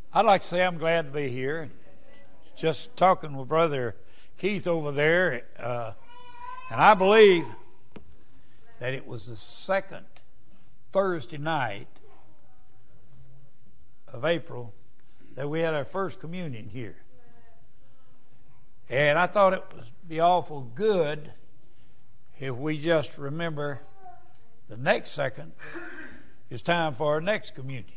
I'd like to say I'm glad to be here. Just talking with Brother Keith over there, and I believe that it was the second Thursday night of April that we had our first communion here. And I thought it would be awful good if we just remember the next second is time for our next communion.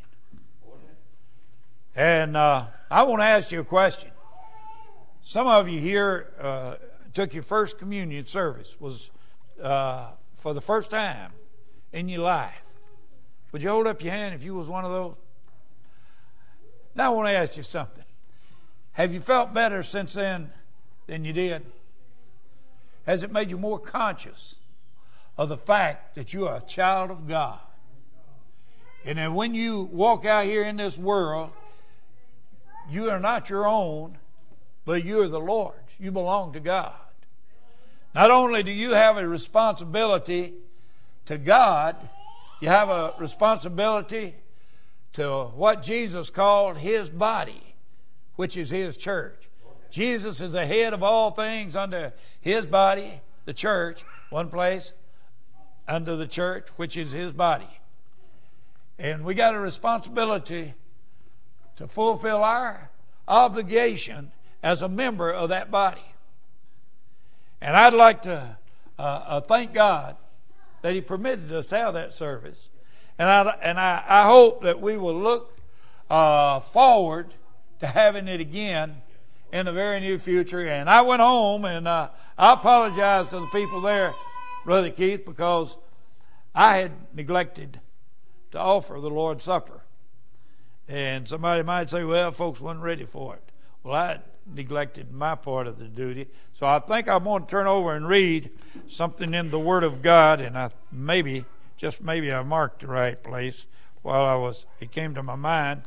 And I want to ask you a question. Some of you here took your first communion service, was for the first time in your life. Would you hold up your hand if you was one of those? Now I want to ask you something. Have you felt better since then than you did? Has it made you more conscious of the fact that you are a child of God? And that when you walk out here in this world, you are not your own, but you are the Lord's. You belong to God. Not only do you have a responsibility to God, you have a responsibility to what Jesus called His body, which is His church. Jesus is the head of all things under His body, the church, one place under the church, which is His body. And we got a responsibility to fulfill our obligation as a member of that body. And I'd like to thank God that He permitted us to have that service. And I hope that we will look forward to having it again in the very near future. And I went home and I apologize to the people there, Brother Keith, because I had neglected to offer the Lord's Supper. And somebody might say, well, folks weren't ready for it. Well, I neglected my part of the duty. So I think I'm going to turn over and read something in the Word of God, and I just maybe I marked the right place while it came to my mind.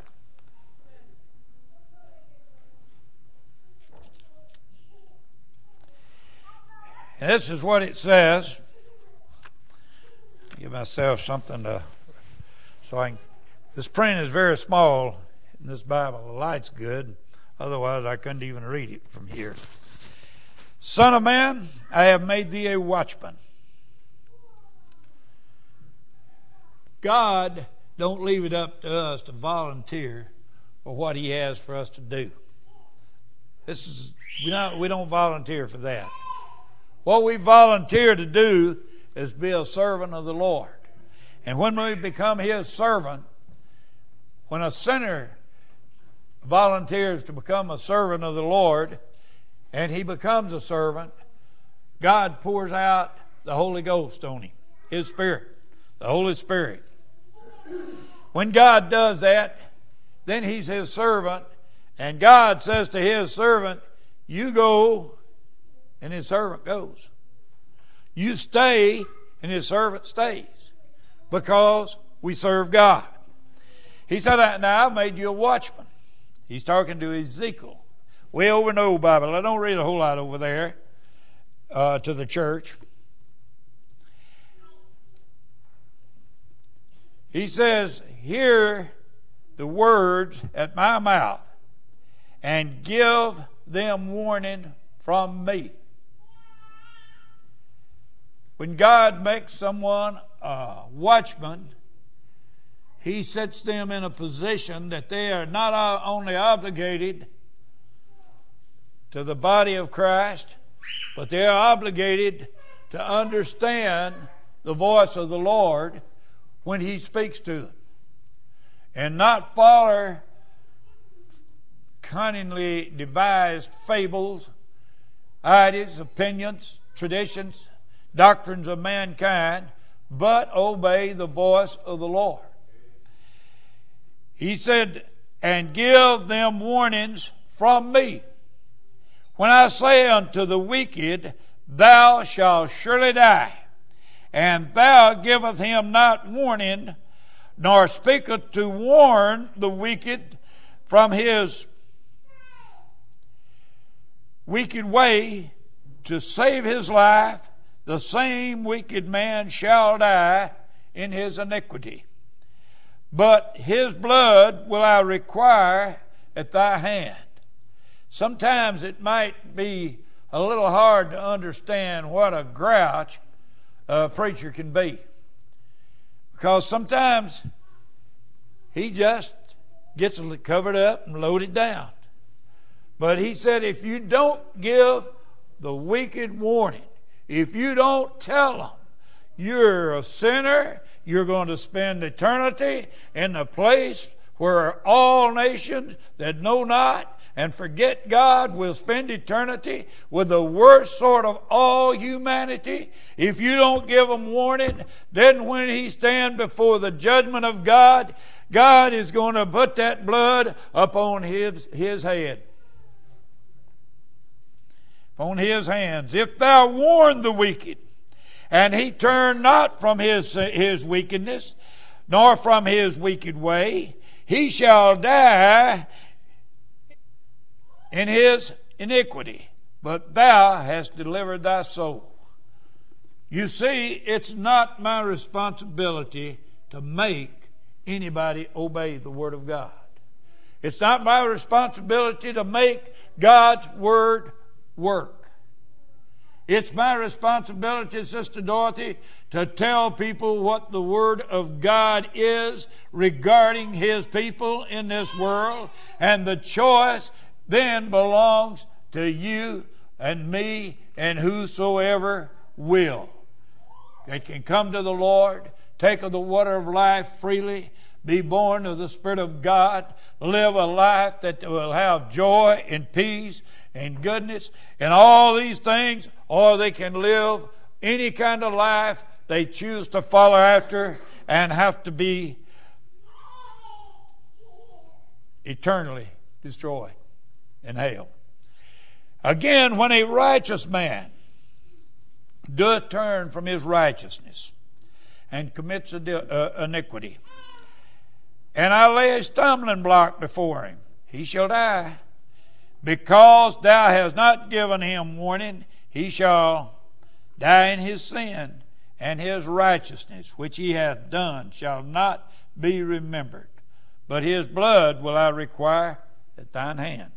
And this is what it says. Give myself something this print is very small in this Bible. The light's good. Otherwise, I couldn't even read it from here. Son of man, I have made thee a watchman. God don't leave it up to us to volunteer for what He has for us to do. We don't volunteer for that. What we volunteer to do is be a servant of the Lord. And when we become His servant, when a sinner volunteers to become a servant of the Lord and he becomes a servant, God pours out the Holy Ghost on him, His Spirit, the Holy Spirit. When God does that, then he's His servant, and God says to His servant, you go, and His servant goes. You stay, and His servant stays, because we serve God. He said, now I've made you a watchman. He's talking to Ezekiel. Way over in the old Bible. I don't read a whole lot over there to the church. He says, hear the words at my mouth and give them warning from me. When God makes someone a watchman, He sets them in a position that they are not only obligated to the body of Christ, but they are obligated to understand the voice of the Lord when He speaks to them, and not follow cunningly devised fables, ideas, opinions, traditions, doctrines of mankind, but obey the voice of the Lord. He said, and give them warnings from me. When I say unto the wicked, thou shalt surely die, and thou giveth him not warning, nor speaketh to warn the wicked from his wicked way to save his life, the same wicked man shall die in his iniquity. But his blood will I require at thy hand. Sometimes it might be a little hard to understand what a grouch a preacher can be, because sometimes he just gets it covered up and loaded down. But he said, if you don't give the wicked warning, if you don't tell them you're a sinner, you're going to spend eternity in the place where all nations that know not and forget God will spend eternity with the worst sort of all humanity. If you don't give them warning, then when he stands before the judgment of God, God is going to put that blood upon his head, upon his hands. If thou warn the wicked, and he turn not from his wickedness, nor from his wicked way, he shall die in his iniquity, but thou hast delivered thy soul. You see, it's not my responsibility to make anybody obey the Word of God. It's not my responsibility to make God's Word work. It's my responsibility, Sister Dorothy, to tell people what the Word of God is regarding His people in this world, and the choice then belongs to you and me and whosoever will. They can come to the Lord, take of the water of life freely, be born of the Spirit of God, live a life that will have joy and peace and goodness and all these things, or they can live any kind of life they choose to follow after and have to be eternally destroyed in hell. Again, when a righteous man doeth turn from his righteousness and commits iniquity, and I lay a stumbling block before him, he shall die. Because thou hast not given him warning, he shall die in his sin, and his righteousness which he hath done shall not be remembered. But his blood will I require at thine hand.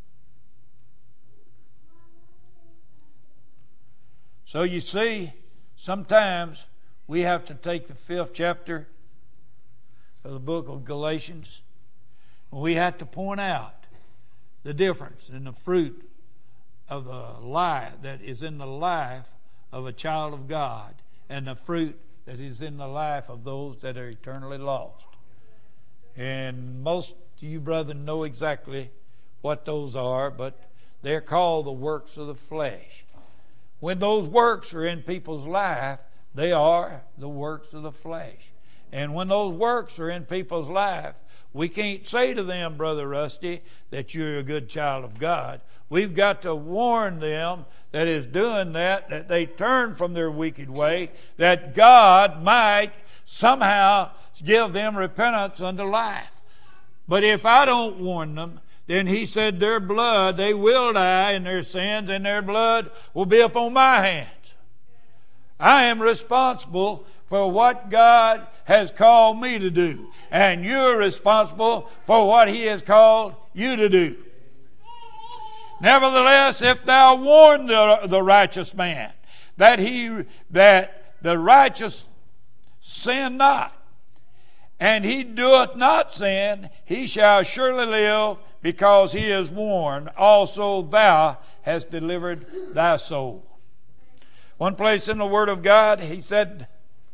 So you see, sometimes we have to take the 5th chapter of the book of Galatians. We have to point out the difference in the fruit of the life that is in the life of a child of God and the fruit that is in the life of those that are eternally lost. And most of you brethren know exactly what those are, but they're called the works of the flesh. When those works are in people's life, they are the works of the flesh. And when those works are in people's life, we can't say to them, Brother Rusty, that you're a good child of God. We've got to warn them that is doing that they turn from their wicked way, that God might somehow give them repentance unto life. But if I don't warn them, then he said their blood, they will die in their sins, and their blood will be upon my hands. I am responsible for what God has called me to do, and you're responsible for what He has called you to do. Nevertheless, if thou warn the righteous man that the righteous sin not, and he doeth not sin, he shall surely live, because he is warned. Also thou hast delivered thy soul. One place in the Word of God, he said,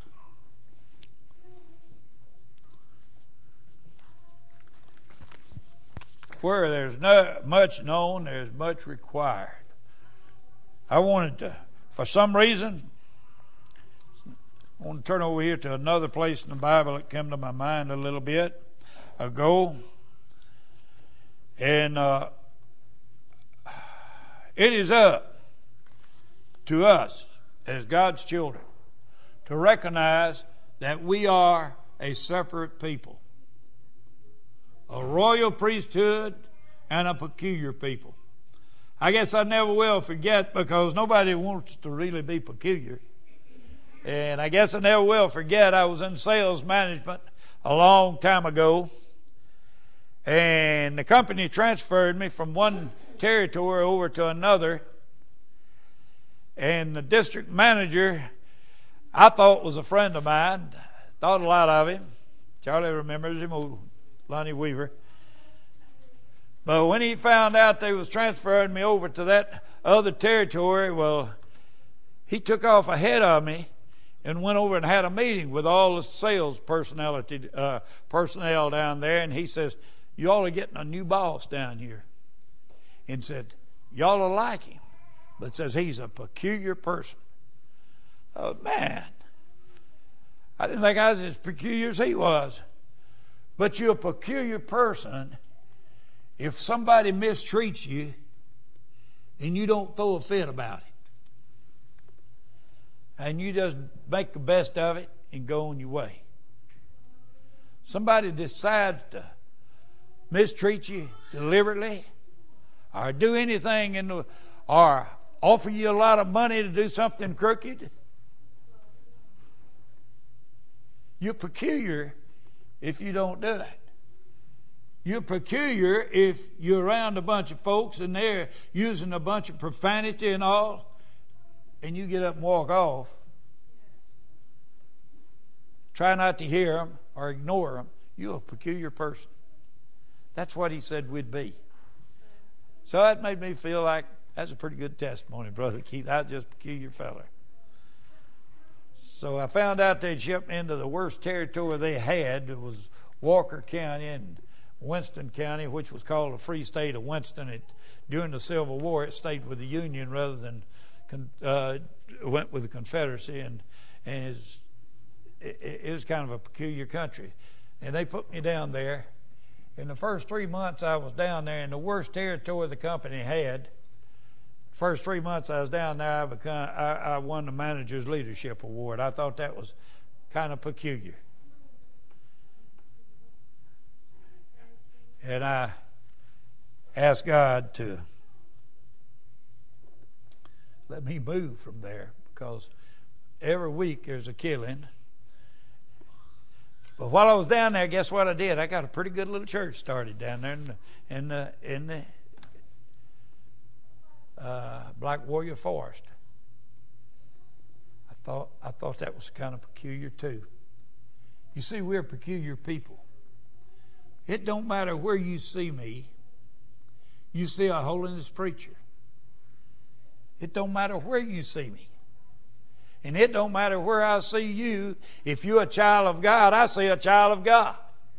where there's not much known, there's much required. I wanted to, for some reason, I want to turn over here to another place in the Bible that came to my mind a little bit ago. And it is up to us as God's children to recognize that we are a separate people, a royal priesthood and a peculiar people. I guess I never will forget, because nobody wants to really be peculiar. And I guess I never will forget, I was in sales management a long time ago. And the company transferred me from one territory over to another. And the district manager, I thought was a friend of mine. Thought a lot of him. Charlie remembers him, old Lonnie Weaver. But when he found out they was transferring me over to that other territory, well, he took off ahead of me and went over and had a meeting with all the sales personnel down there. And he says, "You all are getting a new boss down here." And said, "Y'all will like him." But says he's a peculiar person. Oh, man. I didn't think I was as peculiar as he was. But you're a peculiar person if somebody mistreats you and you don't throw a fit about it. And you just make the best of it and go on your way. Somebody decides to mistreat you deliberately or do anything or offer you a lot of money to do something crooked, you're peculiar if you don't do it. You're peculiar if you're around a bunch of folks and they're using a bunch of profanity and all, and you get up and walk off. Try not to hear them or ignore them. You're a peculiar person. That's what he said we'd be. So that made me feel like that's a pretty good testimony, Brother Keith. I was just a peculiar feller. So I found out they'd shipped me into the worst territory they had. It was Walker County and Winston County, which was called the Free State of Winston. During the Civil War, it stayed with the Union rather than went with the Confederacy, and it was kind of a peculiar country. And they put me down there. In the first 3 months I was down there in the worst territory the company had. First 3 months I was down there, I won the Manager's Leadership Award. I thought that was kind of peculiar. And I asked God to let me move from there, because every week there's a killing. But while I was down there, guess what I did? I got a pretty good little church started down there in the Black Warrior Forest. I thought that was kind of peculiar too. You see, we're peculiar people. It don't matter where you see me. You see a holiness preacher. It don't matter where you see me. And it don't matter where I see you. If you're a child of God, I see a child of God.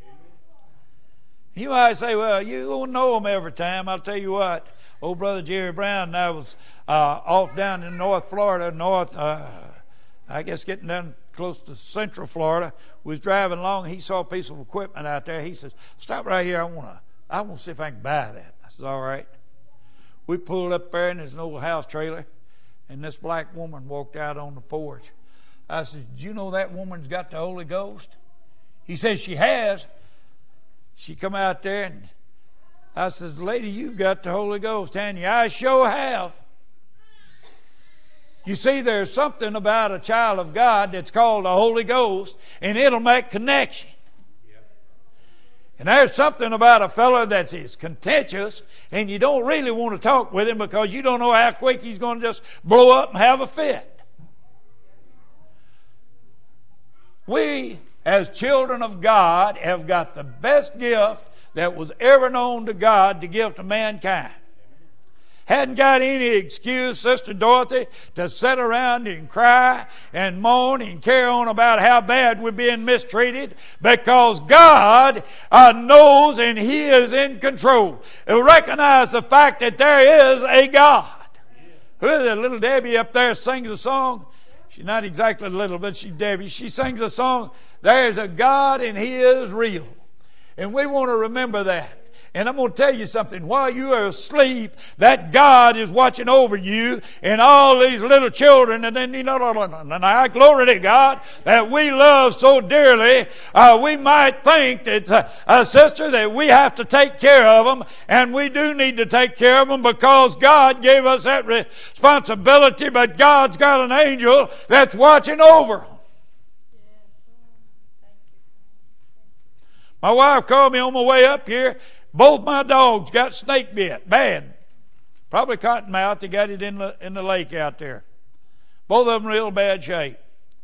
You might say, "Well, you don't know them every time." I'll tell you what. Old Brother Jerry Brown and I was off down in North Florida, I guess getting down close to Central Florida. We was driving along. He saw a piece of equipment out there. He says, "Stop right here. I want to see if I can buy that." I said, "All right." We pulled up there, and there's an old house trailer, and this black woman walked out on the porch. I said, "Do you know that woman's got the Holy Ghost?" He says, "She has." She come out there, and I said, "Lady, you've got the Holy Ghost, haven't you?" "I sure have." You see, there's something about a child of God that's called the Holy Ghost, and it'll make connection. And there's something about a fellow that is contentious, and you don't really want to talk with him because you don't know how quick he's going to just blow up and have a fit. We, as children of God, have got the best gift that was ever known to God to give to mankind. Hadn't got any excuse, Sister Dorothy, to sit around and cry and moan and carry on about how bad we're being mistreated, because God knows and He is in control. Recognize the fact that there is a God. Who is it? Little Debbie up there sings a song. She's not exactly little, but she's Debbie. She sings a song, "There's a God and He is real." And we want to remember that. And I'm going to tell you something. While you are asleep, that God is watching over you and all these little children. And then, and I glory to God that we love so dearly. We might think that, sister, that we have to take care of them. And we do need to take care of them because God gave us that responsibility. But God's got an angel that's watching over them. My wife called me on my way up here. Both my dogs got snake bit, bad. Probably cottonmouth. They got it in the lake out there. Both of them real bad shape.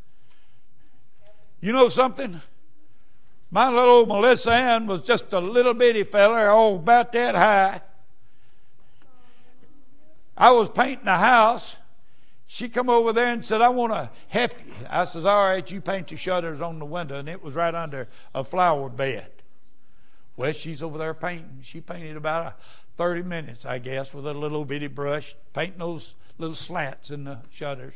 You know something? My little old Melissa Ann was just a little bitty feller, oh, about that high. I was painting a house. She come over there and said, I want to help you. I says, all right, you paint the shutters on the window. And it was right under a flower bed. Well, she's over there painting. She painted about 30 minutes, I guess, with a little bitty brush, painting those little slats in the shutters.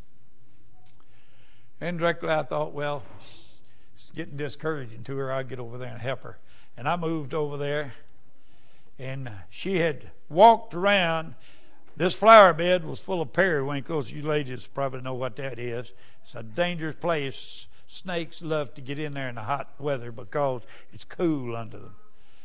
And directly I thought, well, it's getting discouraging to her. I'll get over there and help her. And I moved over there, and she had walked around. This flower bed was full of periwinkles. You ladies probably know what that is. It's a dangerous place. Snakes love to get in there in the hot weather because it's cool under them.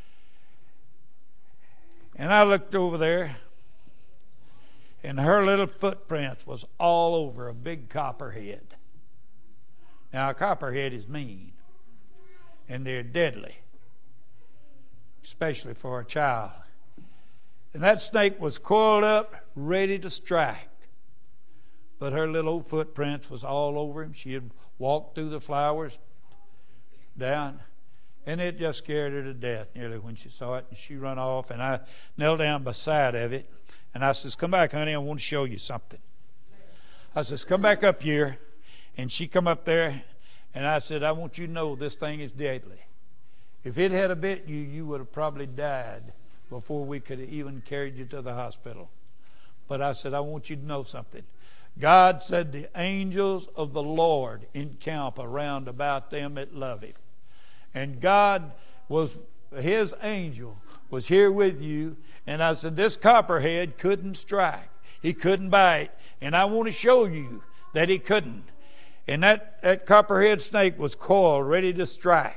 And I looked over there, and her little footprints was all over a big copperhead. Now, a copperhead is mean, and they're deadly, especially for a child. And that snake was coiled up, ready to strike. But her little old footprints was all over him. She had walked through the flowers down, and it just scared her to death nearly when she saw it. And she run off, and I knelt down beside of it, and I says, come back, honey, I want to show you something. I says, come back up here. And she come up there, and I said, I want you to know this thing is deadly. If it had a bit you, you would have probably died before we could have even carried you to the hospital. But I said, I want you to know something. God said the angels of the Lord encamp around about them that love him. And God was, his angel was here with you. And I said, this copperhead couldn't strike. He couldn't bite. And I want to show you that he couldn't. And that copperhead snake was coiled, ready to strike.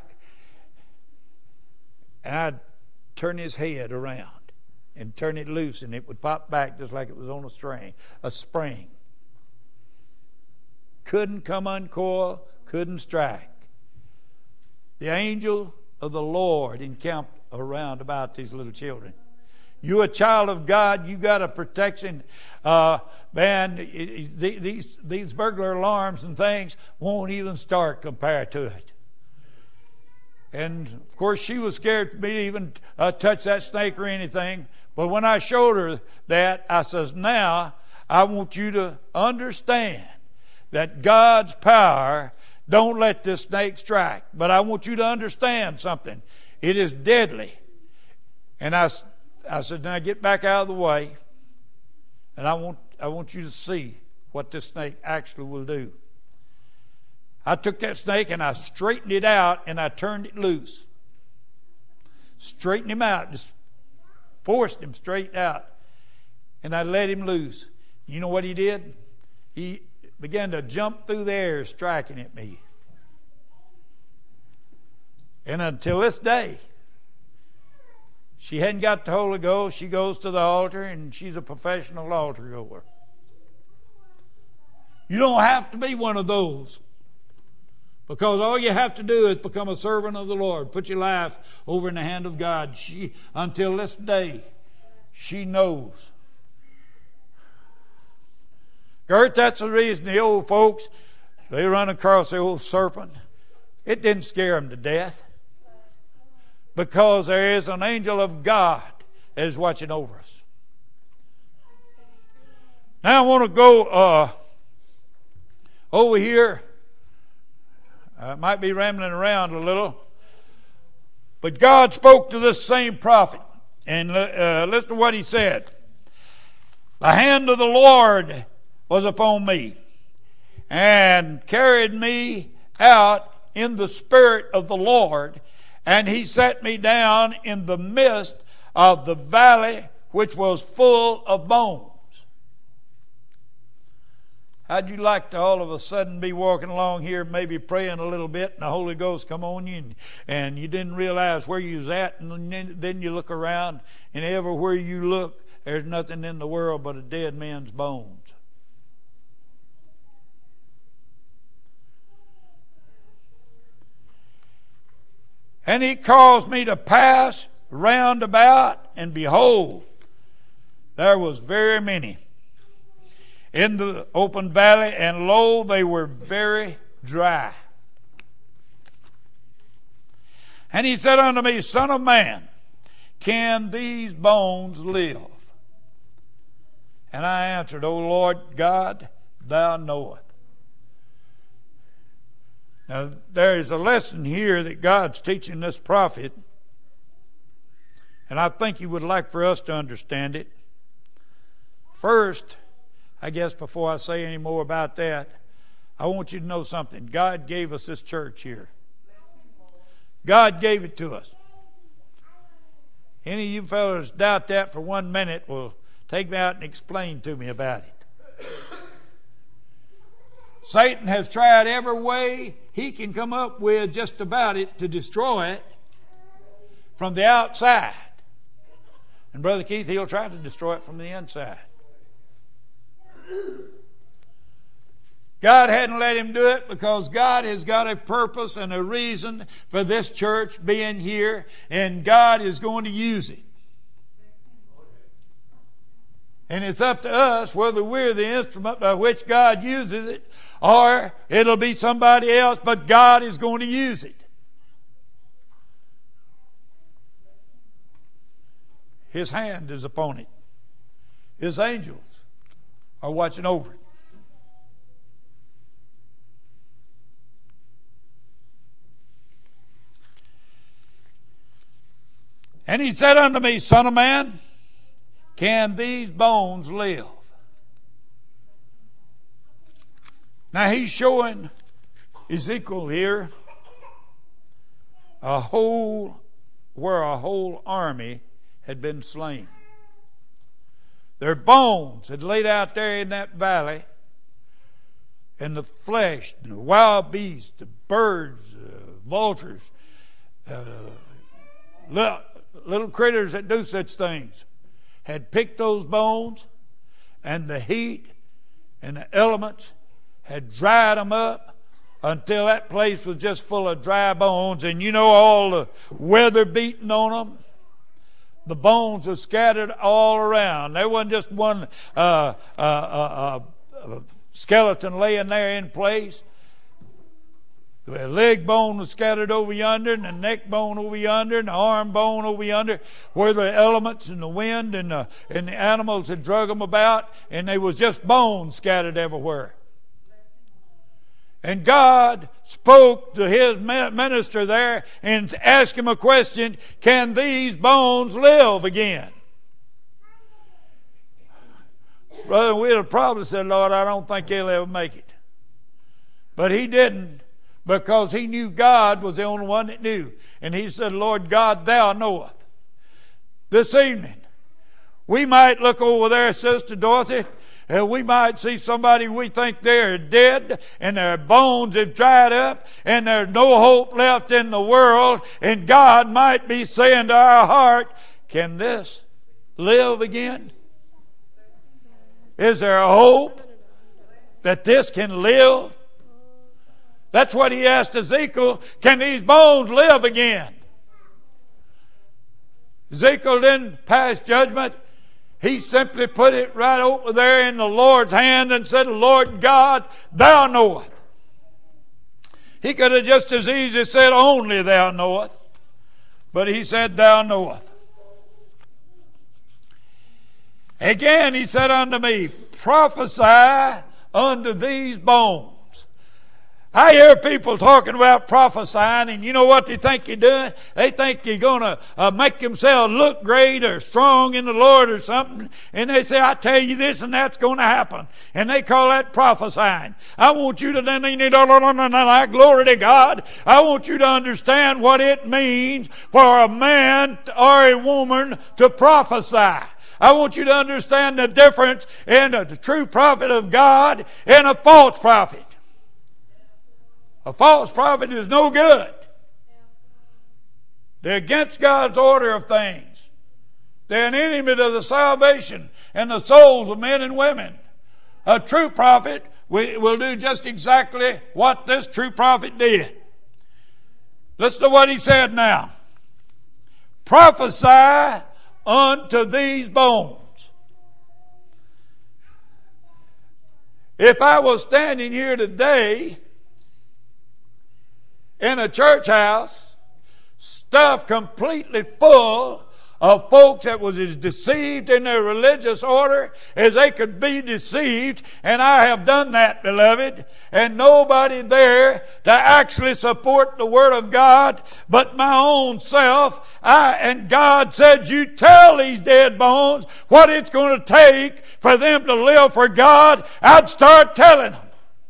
And I'd turn his head around and turn it loose, and it would pop back just like it was on a spring. Couldn't come uncoiled, couldn't strike. The angel of the Lord encamped around about these little children. You're a child of God. You got a protection. Man, these burglar alarms and things won't even start compared to it. And, of course, she was scared for me to even touch that snake or anything. But when I showed her that, I says, now I want you to understand that God's power don't let this snake strike. But I want you to understand something. It is deadly. And I said, now get back out of the way, and I want you to see what this snake actually will do. I took that snake and I straightened it out and I turned it loose. Straightened him out, just forced him straight out. And I let him loose. You know what he did? He began to jump through the air, striking at me. And until this day, she hadn't got the Holy Ghost. She goes to the altar, and she's a professional altar goer. You don't have to be one of those, because all you have to do is become a servant of the Lord. Put your life over in the hand of God. Until this day, she knows. Gert, that's the reason the old folks, they run across the old serpent. It didn't scare them to death, because there is an angel of God that is watching over us. Now I want to go over here. I might be rambling around a little. But God spoke to this same prophet. And listen to what he said. The hand of the Lord was upon me, and carried me out in the spirit of the Lord, and he set me down in the midst of the valley which was full of bones. How'd you like to all of a sudden be walking along here, maybe praying a little bit, and the Holy Ghost come on you, and you didn't realize where you was at, and then you look around, and everywhere you look, there's nothing in the world but a dead man's bones. And he caused me to pass round about, and behold, there was very many in the open valley, and lo, they were very dry. And he said unto me, Son of man, can these bones live? And I answered, O Lord God, thou knowest. Now, there is a lesson here that God's teaching this prophet, and I think he would like for us to understand it. First, I guess before I say any more about that, I want you to know something. God gave us this church here. God gave it to us. Any of you fellas doubt that for 1 minute will take me out and explain to me about it. Satan has tried every way he can come up with just about it to destroy it from the outside. And Brother Keith, he'll try to destroy it from the inside. God hadn't let him do it because God has got a purpose and a reason for this church being here, and God is going to use it. And it's up to us whether we're the instrument by which God uses it or it'll be somebody else, but God is going to use it. His hand is upon it. His angels are watching over it. And he said unto me, Son of man, can these bones live? Now he's showing Ezekiel here where a whole army had been slain. Their bones had laid out there in that valley, and the flesh, and the wild beasts, the birds, vultures, little critters that do such things, had picked those bones, and the heat and the elements had dried them up until that place was just full of dry bones. And you know, all the weather beating on them, the bones were scattered all around. There wasn't just one skeleton laying there in place. The leg bone was scattered over yonder, and the neck bone over yonder, and the arm bone over yonder, where the elements and the wind and the animals had drug them about, and they was just bones scattered everywhere. And God spoke to his minister there and asked him a question, can these bones live again? Brother, we'd have probably said, Lord, I don't think he'll ever make it. But he didn't, because he knew God was the only one that knew. And he said, Lord God, thou knowest. This evening, we might look over there, Sister Dorothy, and we might see somebody we think they're dead and their bones have dried up and there's no hope left in the world, and God might be saying to our heart, can this live again? Is there a hope that this can live? That's what he asked Ezekiel, can these bones live again? Ezekiel didn't pass judgment. He simply put it right over there in the Lord's hand and said, Lord God, thou knowest. He could have just as easily said, only thou knowest. But he said, thou knowest. Again he said unto me, prophesy unto these bones. I hear people talking about prophesying, and you know what they think you're doing? They think you're going to make themselves look great or strong in the Lord or something. And they say, I tell you this and that's going to happen. And they call that prophesying. I want you to, glory to God, I want you to understand what it means for a man or a woman to prophesy. I want you to understand the difference in a true prophet of God and a false prophet. A false prophet is no good. They're against God's order of things. They're an enemy to the salvation and the souls of men and women. A true prophet will do just exactly what this true prophet did. Listen to what he said now. Prophesy unto these bones. If I was standing here today in a church house, stuffed completely full of folks that was as deceived in their religious order as they could be deceived, and I have done that, beloved, and nobody there to actually support the Word of God but my own self. And God said, you tell these dead bones what it's going to take for them to live for God. I'd start telling them.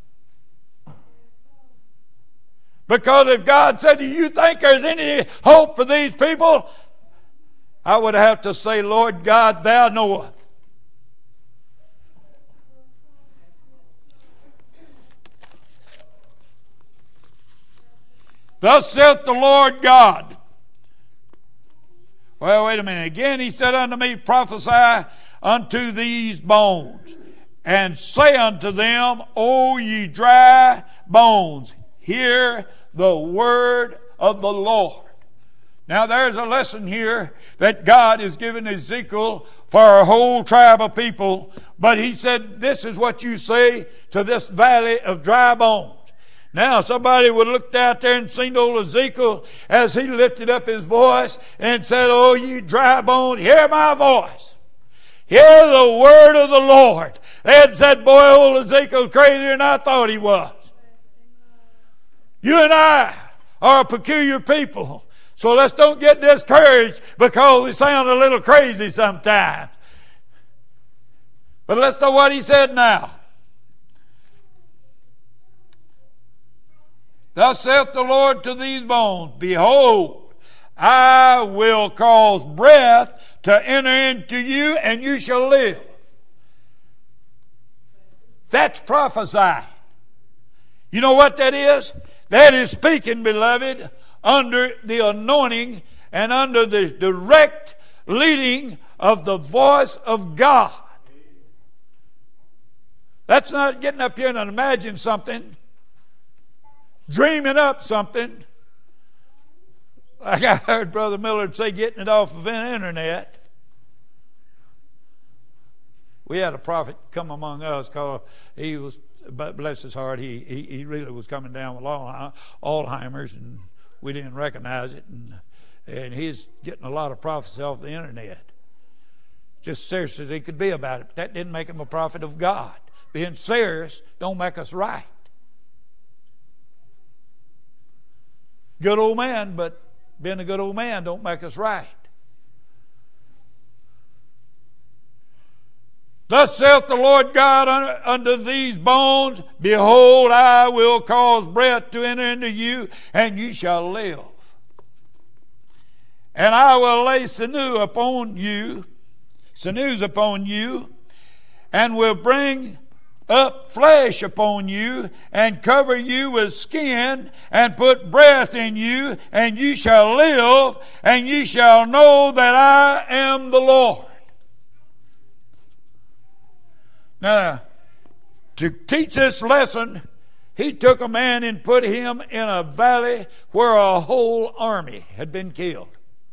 Because if God said, do you think there's any hope for these people? I would have to say, Lord God, thou knowest. Thus saith the Lord God. Well, wait a minute. Again he said unto me, prophesy unto these bones, and say unto them, O ye dry bones, hear the word of the Lord. Now there's a lesson here that God has given Ezekiel for a whole tribe of people. But he said, this is what you say to this valley of dry bones. Now somebody would have looked out there and seen old Ezekiel as he lifted up his voice and said, oh, you dry bones, hear my voice. Hear the word of the Lord. They had said, boy, old Ezekiel's crazier than I thought he was. You and I are a peculiar people. So let's don't get discouraged because we sound a little crazy sometimes. But let's know what he said now. Thus saith the Lord to these bones, behold, I will cause breath to enter into you, and you shall live. That's prophesying. You know what that is? That is speaking, beloved, under the anointing and under the direct leading of the voice of God. That's not getting up here and imagine something, dreaming up something. Like I heard Brother Millard say, getting it off of the internet. We had a prophet come among us called, he was, bless his heart, he really was coming down with Alzheimer's, and we didn't recognize it, and he's getting a lot of prophecy off the internet. Just serious as he could be about it. But that didn't make him a prophet of God. Being serious don't make us right. Good old man, but being a good old man don't make us right. Thus saith the Lord God unto these bones, behold, I will cause breath to enter into you, and you shall live. And I will lay sinews upon you, and will bring up flesh upon you, and cover you with skin, and put breath in you, and you shall live, and you shall know that I am the Lord. Now, to teach this lesson, he took a man and put him in a valley where a whole army had been killed.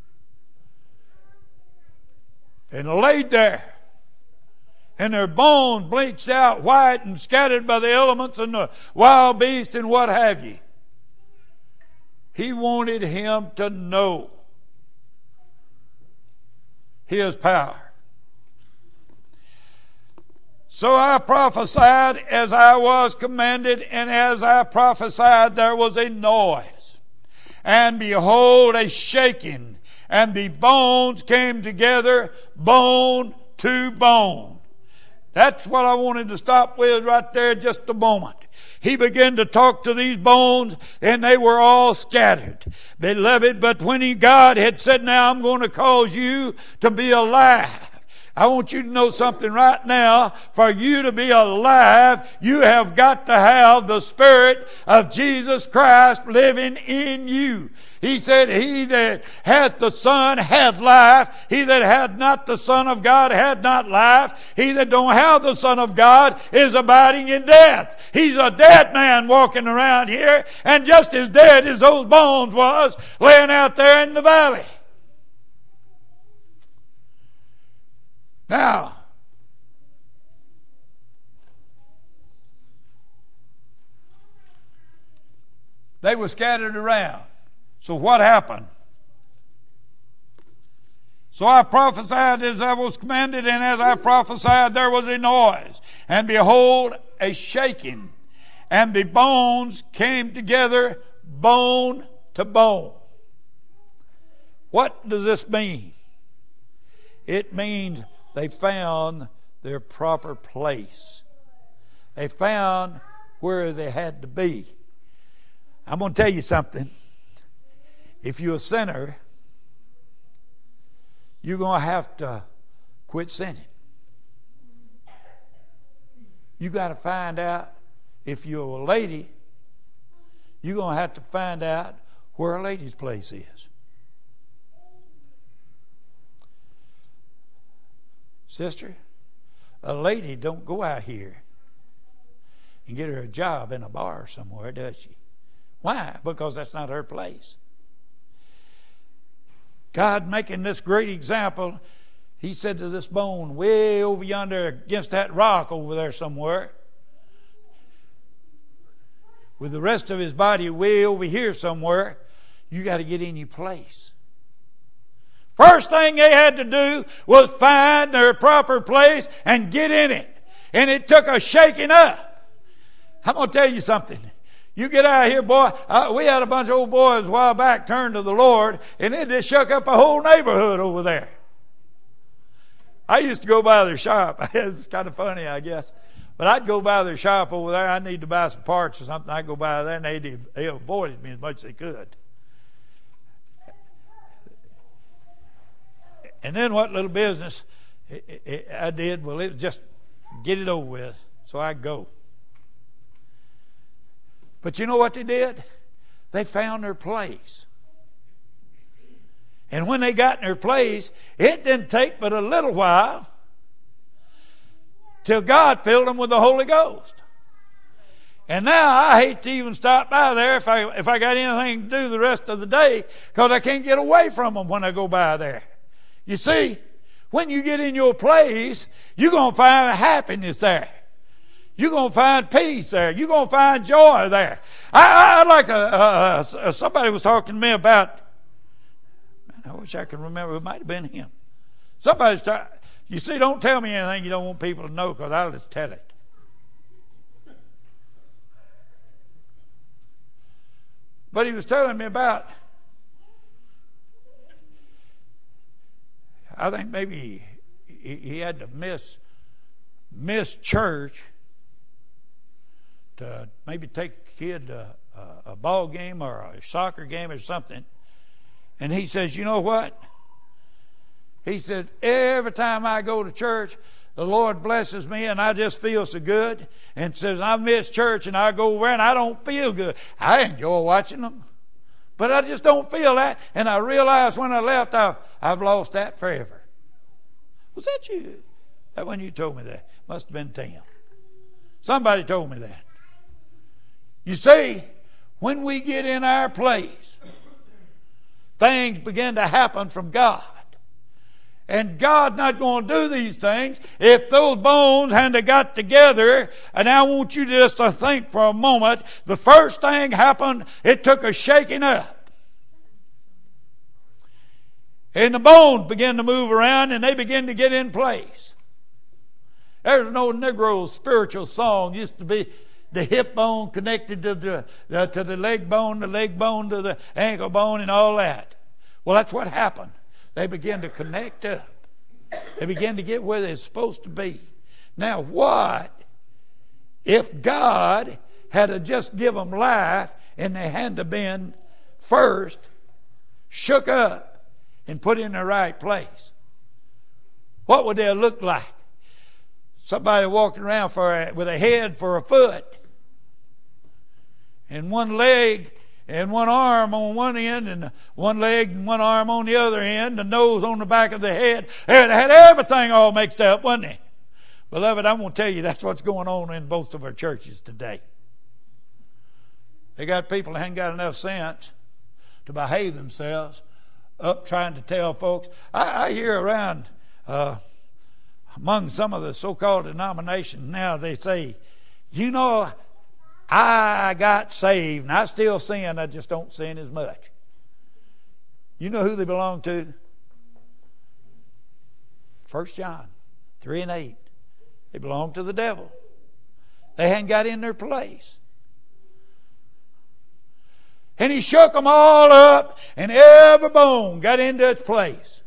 And laid there. And their bones bleached out white and scattered by the elements and the wild beasts and what have you. He wanted him to know his power. So I prophesied as I was commanded, and as I prophesied there was a noise. And behold, a shaking, and the bones came together, bone to bone. That's what I wanted to stop with right there just a moment. He began to talk to these bones, and they were all scattered. Beloved, but when God had said, now I'm going to cause you to be alive, I want you to know something right now. For you to be alive, you have got to have the Spirit of Jesus Christ living in you. He said, he that hath the Son had life. He that had not the Son of God had not life. He that don't have the Son of God is abiding in death. He's a dead man walking around here, and just as dead as those bones was laying out there in the valley. Now, they were scattered around. So what happened? So I prophesied as I was commanded, and as I prophesied there was a noise, and behold, a shaking, and the bones came together, bone to bone. What does this mean? It means they found their proper place. They found where they had to be. I'm going to tell you something. If you're a sinner, you're going to have to quit sinning. You got to find out, if you're a lady, you're going to have to find out where a lady's place is. Sister, a lady don't go out here and get her a job in a bar somewhere, does she? Why? Because that's not her place. God making this great example, he said to this bone way over yonder against that rock over there somewhere, with the rest of his body way over here somewhere, you got to get in your place. First thing they had to do was find their proper place and get in it. And it took a shaking up. I'm going to tell you something. You get out of here, boy. We had a bunch of old boys a while back turn to the Lord, and it just shook up a whole neighborhood over there. I used to go by their shop. It's kind of funny, I guess. But I'd go by their shop over there. I need to buy some parts or something. I'd go by there, and they avoided me as much as they could. And then what little business I did, well, it was just get it over with so I'd go. But you know what they did? They found their place. And when they got in their place, it didn't take but a little while till God filled them with the Holy Ghost. And now I hate to even stop by there if I got anything to do the rest of the day, because I can't get away from them when I go by there. You see, when you get in your place, you're going to find happiness there. You're going to find peace there. You're going to find joy there. I like somebody was talking to me about, I wish I could remember, it might have been him. Somebody's talking, you see, don't tell me anything you don't want people to know, because I'll just tell it. But he was telling me about, I think maybe he had to miss church to maybe take a kid to a ball game or a soccer game or something. And he says, you know what? He said, every time I go to church, the Lord blesses me and I just feel so good. And says, I miss church and I go over and I don't feel good. I enjoy watching them, but I just don't feel that. And I realized when I left, I've lost that forever. Was that you? That when you told me that? Must have been Tim. Somebody told me that. You see, when we get in our place, things begin to happen from God. And God's not going to do these things if those bones hadn't got together. And I want you just to think for a moment. The first thing happened, it took a shaking up. And the bones began to move around and they began to get in place. There's an old Negro spiritual song, used to be the hip bone connected to the leg bone to the ankle bone and all that. Well, that's what happened. They began to connect up. They began to get where they're supposed to be. Now, what if God had to just give them life and they had to been first shook up and put in the right place? what would they look like? Somebody walking around with a head for a foot, and one leg and one arm on one end, and one leg and one arm on the other end, the nose on the back of the head. It had everything all mixed up, wasn't it? Beloved, I'm going to tell you that's what's going on in most of our churches today. They got people that haven't got enough sense to behave themselves up trying to tell folks. I hear around among some of the so-called denominations now, they say, you know, I got saved and I still sin, I just don't sin as much. You know who they belong to? 1 John 3:8. They belong to the devil. They hadn't got in their place. And he shook them all up, and every bone got into its place.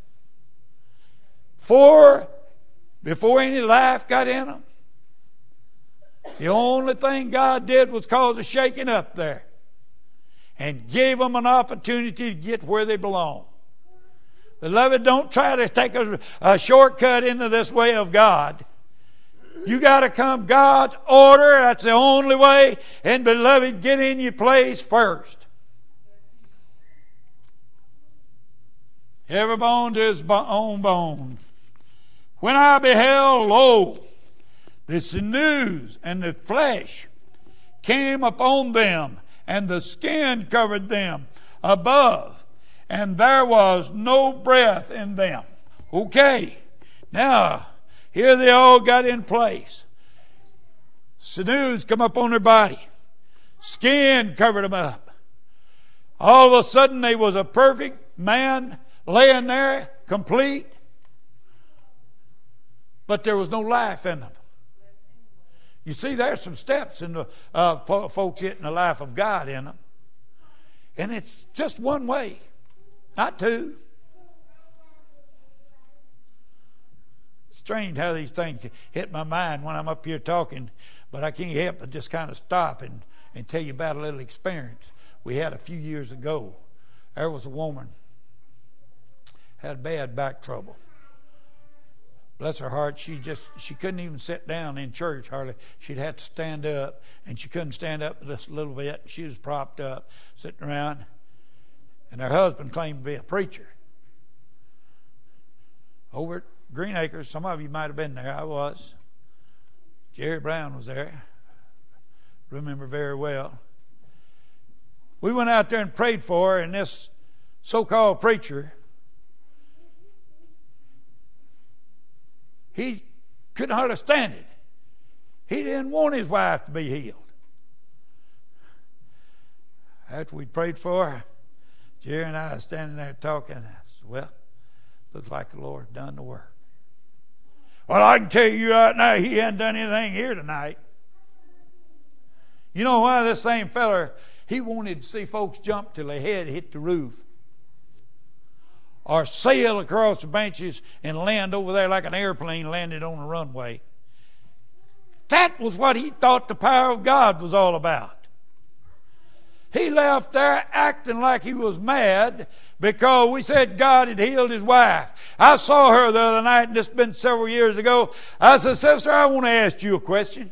Before any life got in them, the only thing God did was cause a shaking up there and gave them an opportunity to get where they belong. Beloved, don't try to take a shortcut into this way of God. You got to come God's order. That's the only way. And beloved, get in your place first. Every bone to his own bone. When I beheld, lo, the sinews and the flesh came upon them, and the skin covered them above, and there was no breath in them. Okay, now here they all got in place. Sinews come up on their body. Skin covered them up. All of a sudden, they was a perfect man laying there, complete. But there was no life in them. You see, there's some steps in the folks getting the life of God in them. And it's just one way, not two. It's strange how these things hit my mind when I'm up here talking, but I can't help but just kind of stop and tell you about a little experience we had a few years ago. There was a woman had bad back trouble. Bless her heart, she couldn't even sit down in church hardly. She'd have to stand up, and she couldn't stand up just a little bit. She was propped up, sitting around, and her husband claimed to be a preacher. Over at Green Acres, some of you might have been there. I was. Jerry Brown was there. Remember very well. We went out there and prayed for her, and this so-called preacher, he couldn't hardly stand it. He didn't want his wife to be healed. After we prayed for her, Jerry and I were standing there talking. I said, well, looks like the Lord done the work. Well, I can tell you right now, he hadn't done anything here tonight. You know why? This same feller, he wanted to see folks jump till their head hit the roof, or sail across the benches and land over there like an airplane landed on a runway. That was what he thought the power of God was all about. He left there acting like he was mad because we said God had healed his wife. I saw her the other night, and this has been several years ago. I said, sister, I want to ask you a question.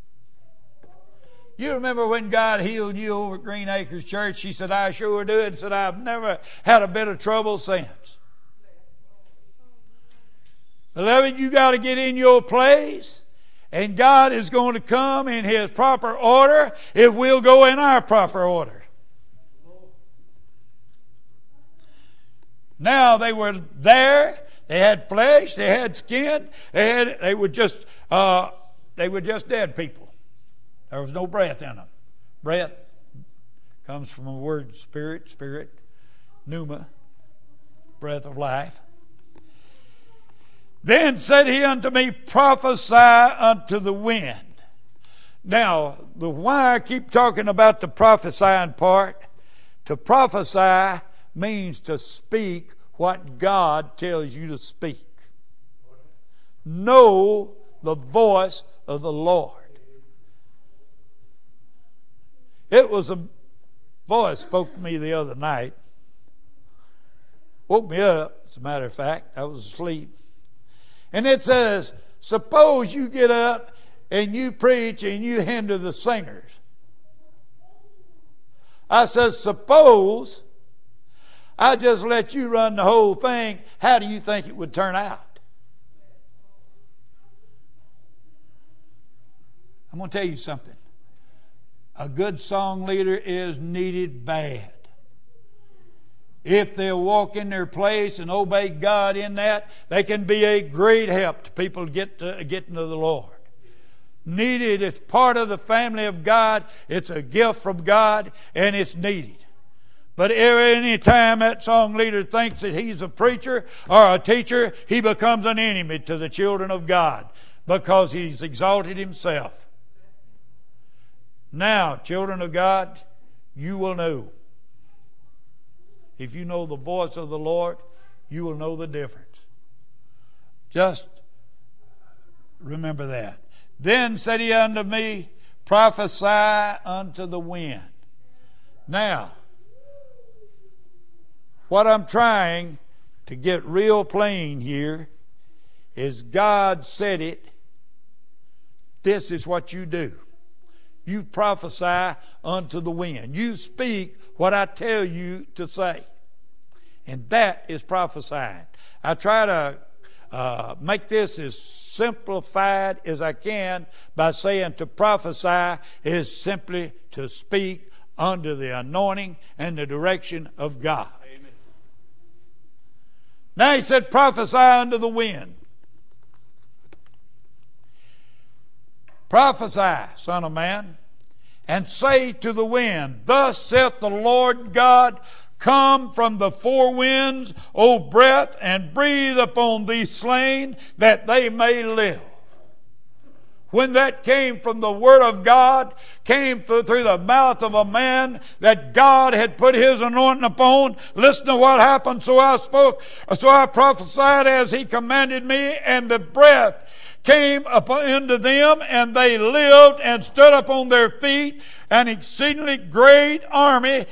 You remember when God healed you over at Green Acres Church? She said, I sure do. And said, I've never had a bit of trouble since. Beloved, you got to get in your place, and God is going to come in His proper order if we'll go in our proper order. Now they were there. They had flesh. They had skin. They were just dead people. There was no breath in them. Breath comes from the word spirit, pneuma, breath of life. Then said he unto me, prophesy unto the wind. Now, why I keep talking about the prophesying part, to prophesy means to speak what God tells you to speak. Know the voice of the Lord. It was a voice spoke to me the other night. Woke me up, as a matter of fact. I was asleep. And it says, suppose you get up and you preach and you hinder the singers. I said, suppose I just let you run the whole thing. How do you think it would turn out? I'm going to tell you something. A good song leader is needed bad. If they'll walk in their place and obey God in that, they can be a great help to people getting to the Lord. Needed, it's part of the family of God. It's a gift from God, and it's needed. But any time that song leader thinks that he's a preacher or a teacher, he becomes an enemy to the children of God because he's exalted himself. Now, children of God, you will know. If you know the voice of the Lord, you will know the difference. Just remember that. Then said he unto me, prophesy unto the wind. Now, what I'm trying to get real plain here is God said it. This is what you do. You prophesy unto the wind. You speak what I tell you to say. And that is prophesying. I try to make this as simplified as I can by saying to prophesy is simply to speak under the anointing and the direction of God. Amen. Now he said, prophesy unto the wind. Prophesy, son of man, and say to the wind, thus saith the Lord God, come from the four winds, O breath, and breathe upon these slain, that they may live. When that came from the Word of God, came through the mouth of a man that God had put His anointing upon, listen to what happened. So I spoke, so I prophesied as He commanded me, and the breath came up into them, and they lived and stood up on their feet, an exceedingly great army.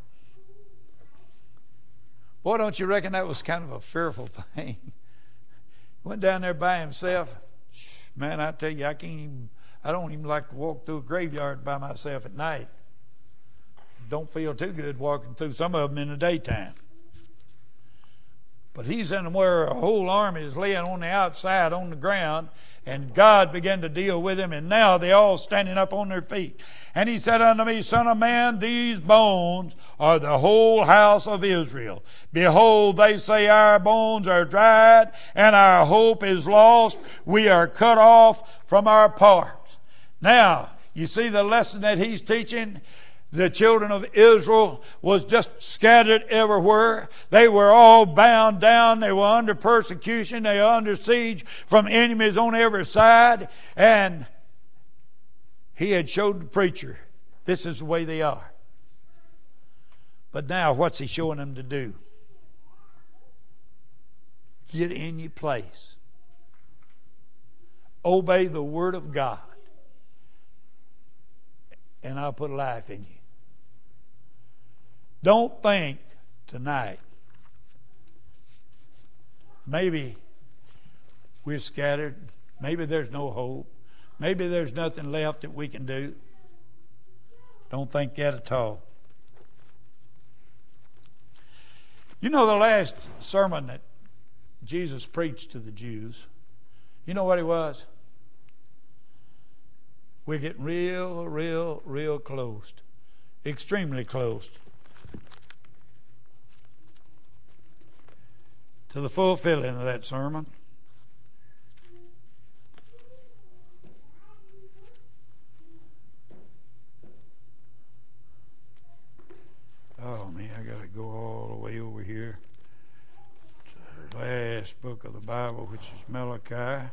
Boy, don't you reckon that was kind of a fearful thing? Went down there by himself. Man, I tell you, I don't even like to walk through a graveyard by myself at night. Don't feel too good walking through some of them in the daytime. But he's in where a whole army is laying on the outside on the ground, and God began to deal with him, and now they're all standing up on their feet. And he said unto me, Son of man, these bones are the whole house of Israel. Behold, they say our bones are dried, and our hope is lost. We are cut off from our parts. Now, you see the lesson that he's teaching? The children of Israel was just scattered everywhere. They were all bound down. They were under persecution. They were under siege from enemies on every side. And he had showed the preacher, this is the way they are. But now what's he showing them to do? Get in your place. Obey the Word of God. And I'll put life in you. Don't think tonight, maybe we're scattered, maybe there's no hope, maybe there's nothing left that we can do. Don't think that at all. You know the last sermon that Jesus preached to the Jews, you know what it was? We're getting real close. Extremely close to the fulfilling of that sermon. Oh man, I got to go all the way over here to the last book of the Bible, which is Malachi.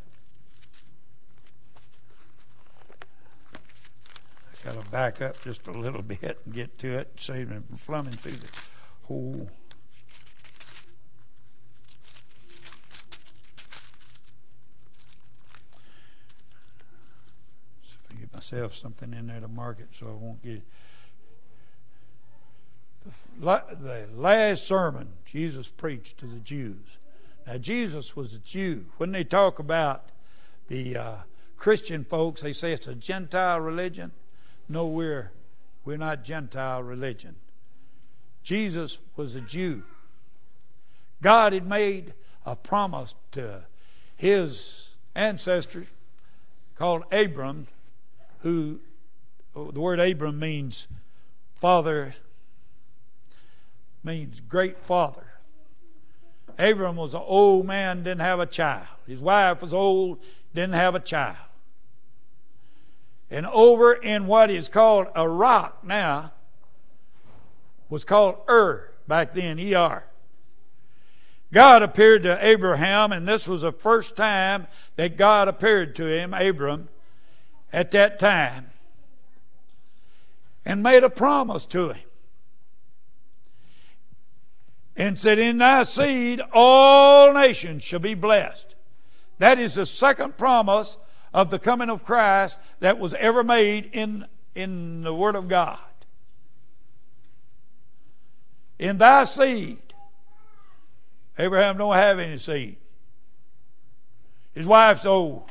Got to back up just a little bit and get to it, save me from flumming through the whole. So if I get myself something in there to mark it so I won't get it. The last sermon Jesus preached to the Jews. Now, Jesus was a Jew. When they talk about the Christian folks, they say it's a Gentile religion. No, we're not Gentile religion. Jesus was a Jew. God had made a promise to his ancestors called Abram, who the word Abram means father, means great father. Abram was an old man, didn't have a child. His wife was old, didn't have a child. And over in what is called a rock now, was called back then, E-R. God appeared to Abraham, and this was the first time that God appeared to him, Abram, at that time, and made a promise to him. And said, in thy seed all nations shall be blessed. That is the second promise of the coming of Christ that was ever made in the Word of God. In thy seed. Abraham don't have any seed. His wife's old.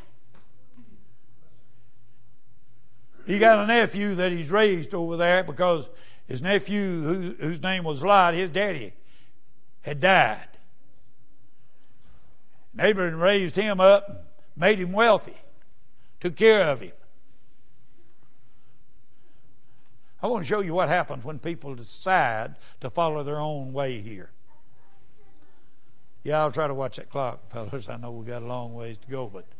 He got a nephew that he's raised over there because his nephew, whose name was Lot, his daddy had died. And Abraham raised him up, made him wealthy, took care of him. I want to show you what happens when people decide to follow their own way here. Yeah, I'll try to watch that clock, fellas. I know we've got a long ways to go, but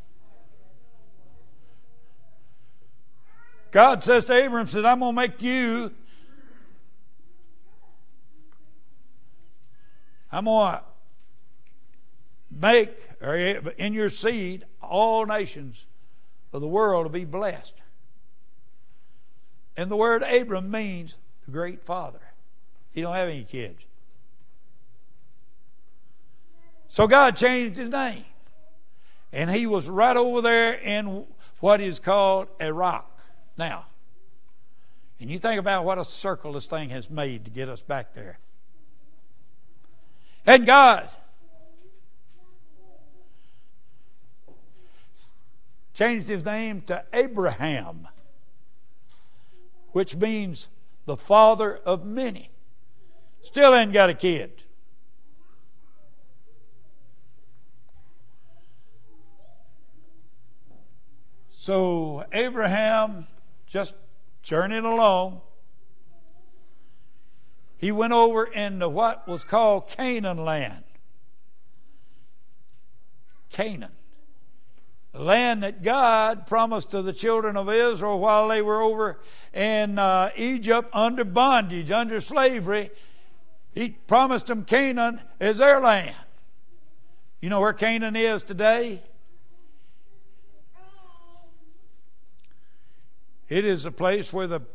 God says to Abraham, says, I'm going to make you, I'm going to make, or in your seed, all nations of the world to be blessed. And the word Abram means the great father. He don't have any kids. So God changed his name. And he was right over there in what is called a rock now. And you think about what a circle this thing has made to get us back there. And God changed his name to Abraham, which means the father of many. Still ain't got a kid. So Abraham just journeyed along. He went over into what was called Canaan land. Canaan. The land that God promised to the children of Israel while they were over in Egypt under bondage, under slavery. He promised them Canaan as their land. You know where Canaan is today? It is a place where the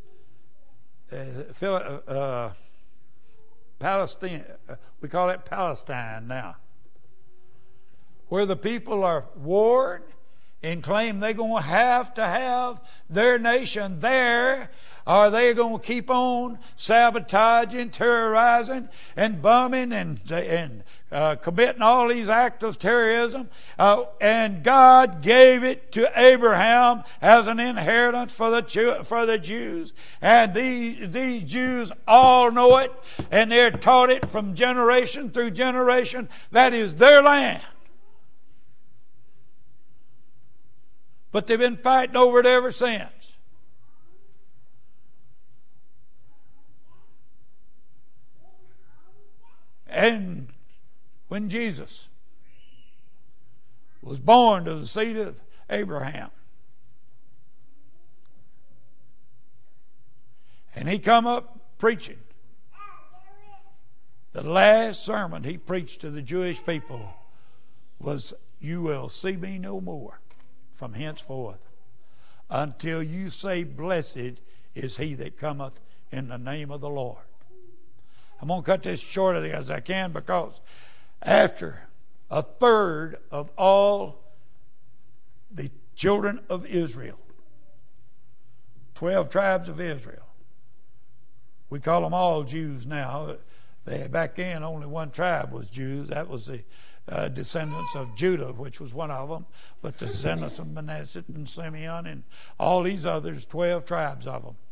Palestine, we call it Palestine now, where the people are warned and claim they're going to have their nation there, or they're going to keep on sabotaging, terrorizing, and bombing, and committing all these acts of terrorism. And God gave it to Abraham as an inheritance for the Jews. And these Jews all know it, and they're taught it from generation through generation. That is their land. But they've been fighting over it ever since. And when Jesus was born to the seed of Abraham, and he come up preaching, the last sermon he preached to the Jewish people was, "You will see me no more from henceforth, until you say, blessed is he that cometh in the name of the Lord." I'm going to cut this short as I can, because after a third of all the children of Israel, 12 tribes of Israel, we call them all Jews now. Back then, only one tribe was Jews. That was the descendants of Judah, which was one of them. But the descendants of Manasseh and Simeon and all these others, 12 tribes of them.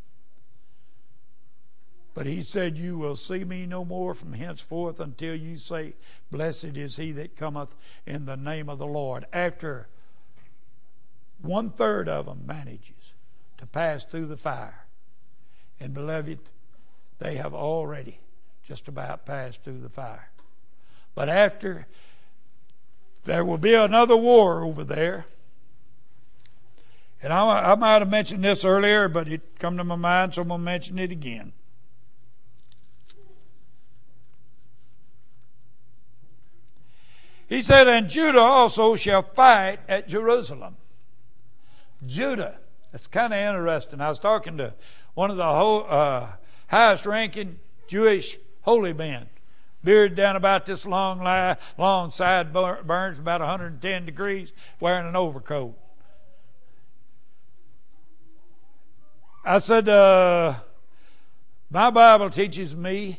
But he said, you will see me no more from henceforth until you say, blessed is he that cometh in the name of the Lord. After 1/3 of them manages to pass through the fire. And beloved, they have already just about passed through the fire. But after, there will be another war over there. And I might have mentioned this earlier, but it come to my mind, so I'm going to mention it again. He said, and Judah also shall fight at Jerusalem. Judah. That's kind of interesting. I was talking to one of the highest ranking Jewish holy men. Beard down about this long side burns, about 110 degrees, wearing an overcoat. I said, my Bible teaches me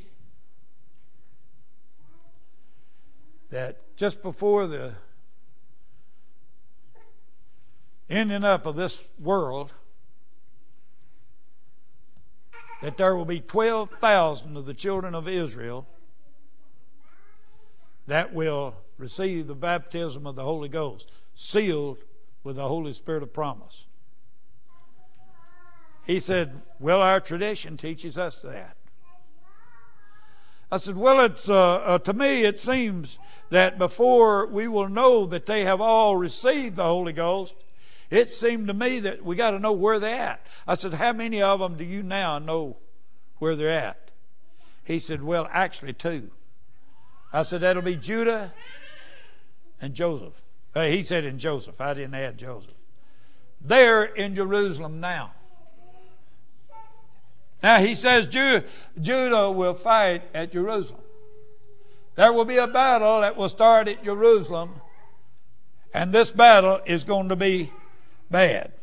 that just before the ending up of this world, that there will be 12,000 of the children of Israel that will receive the baptism of the Holy Ghost, sealed with the Holy Spirit of promise. He said, well, our tradition teaches us that. I said, well, it's to me it seems that before we will know that they have all received the Holy Ghost, it seemed to me that we got to know where they're at. I said, how many of them do you now know where they're at? He said, well, actually 2. I said, that'll be Judah and Joseph. He said in Joseph. I didn't add Joseph. They're in Jerusalem now. Now he says Judah will fight at Jerusalem. There will be a battle that will start at Jerusalem, and this battle is going to be bad.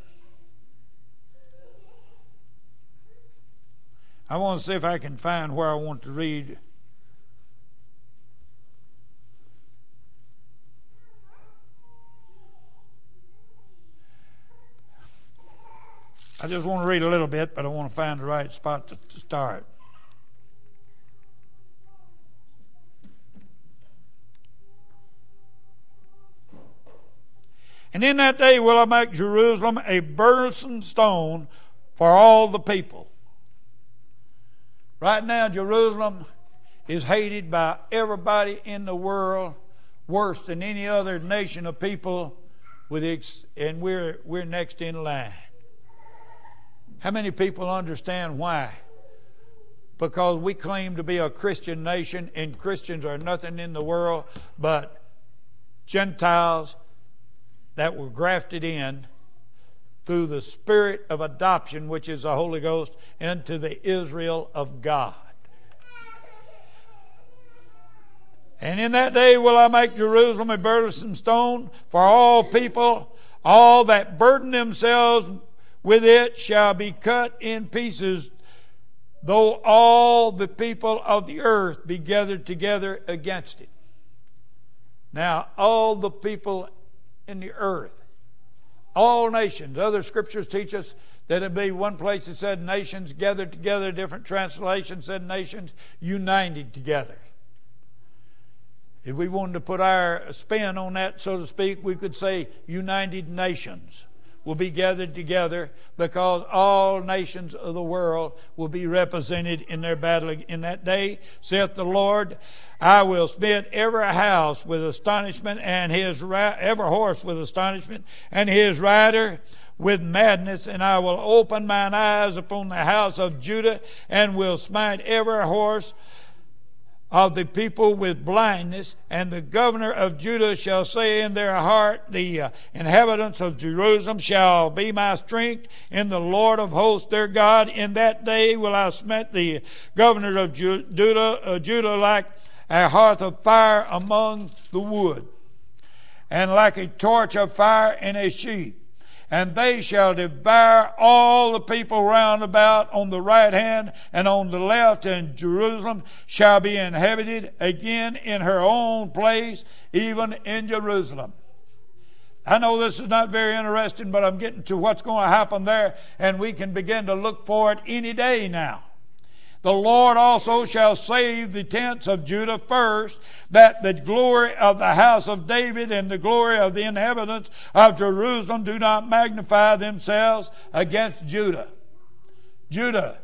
I want to see if I can find where I want to read. I just want to read a little bit, but I want to find the right spot to start. And in that day will I make Jerusalem a burdensome stone for all the people. Right now, Jerusalem is hated by everybody in the world worse than any other nation of people, and we're next in line. How many people understand why? Because we claim to be a Christian nation, and Christians are nothing in the world but Gentiles that were grafted in through the spirit of adoption, which is the Holy Ghost, into the Israel of God. And in that day will I make Jerusalem a burdensome stone for all people. All that burden themselves with it shall be cut in pieces, though all the people of the earth be gathered together against it. Now, all the people in the earth, all nations. Other scriptures teach us that it'd be one place that said nations gathered together. Different translations said nations united together. If we wanted to put our spin on that, so to speak, we could say United Nations will be gathered together, because all nations of the world will be represented in their battle. In that day, saith the Lord, I will smite every house with astonishment, and every horse with astonishment, and his rider with madness, and I will open mine eyes upon the house of Judah, and will smite every horse of the people with blindness. And the governor of Judah shall say in their heart, the inhabitants of Jerusalem shall be my strength in the Lord of hosts their God. In that day will I smite the governors of Judah like a hearth of fire among the wood, and like a torch of fire in a sheath. and they shall devour all the people round about on the right hand and on the left, and Jerusalem shall be inhabited again in her own place, even in Jerusalem. I know this is not very interesting, but I'm getting to what's going to happen there, and we can begin to look for it any day now. The Lord also shall save the tents of Judah first, that the glory of the house of David and the glory of the inhabitants of Jerusalem do not magnify themselves against Judah. Judah,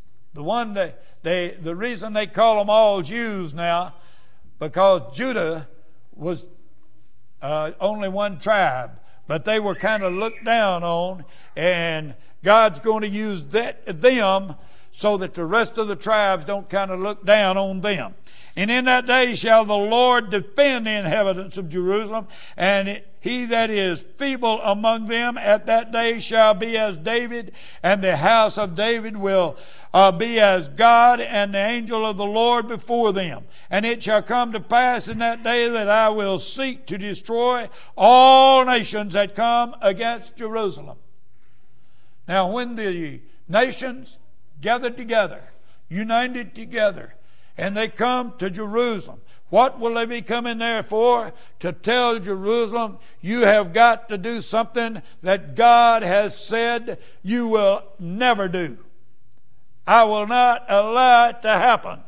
the reason they call them all Jews now, because Judah was only one tribe, but they were kind of looked down on, and God's going to use them so that the rest of the tribes don't kind of look down on them. And in that day shall the Lord defend the inhabitants of Jerusalem, and he that is feeble among them at that day shall be as David, and the house of David will be as God and the angel of the Lord before them. And it shall come to pass in that day that I will seek to destroy all nations that come against Jerusalem. Now, when the nations gathered together, united together, and they come to Jerusalem, what will they be coming there for? To tell Jerusalem, you have got to do something that God has said you will never do. I will not allow it to happen.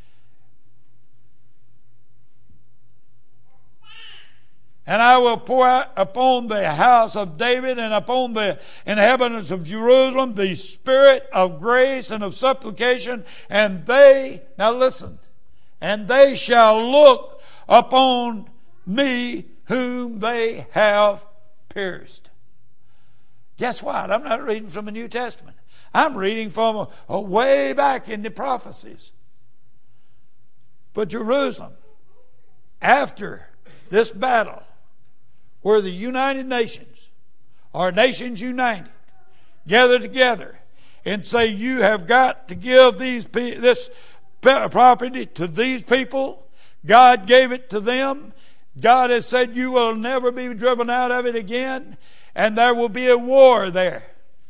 And I will pour out upon the house of David and upon the inhabitants of Jerusalem the spirit of grace and of supplication, and they, now listen, and they shall look upon me whom they have pierced. Guess what? I'm not reading from the New Testament. I'm reading from way back in the prophecies. But Jerusalem, after this battle, where the United Nations, or nations united, gather together and say, you have got to give this property to these people. God gave it to them. God has said you will never be driven out of it again, and there will be a war there.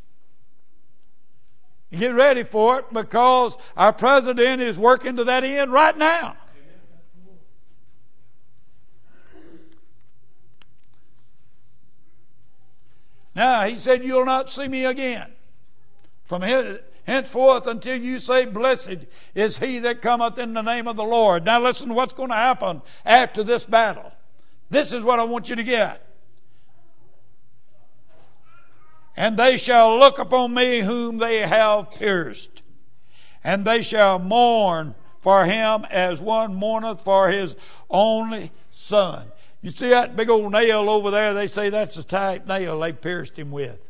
Get ready for it, because our president is working to that end right now. Now, he said, you'll not see me again. From henceforth until you say, blessed is he that cometh in the name of the Lord. Now listen to what's going to happen after this battle. This is what I want you to get. And they shall look upon me whom they have pierced, and they shall mourn for him as one mourneth for his only son. You see that big old nail over there? They say that's the type nail they pierced him with.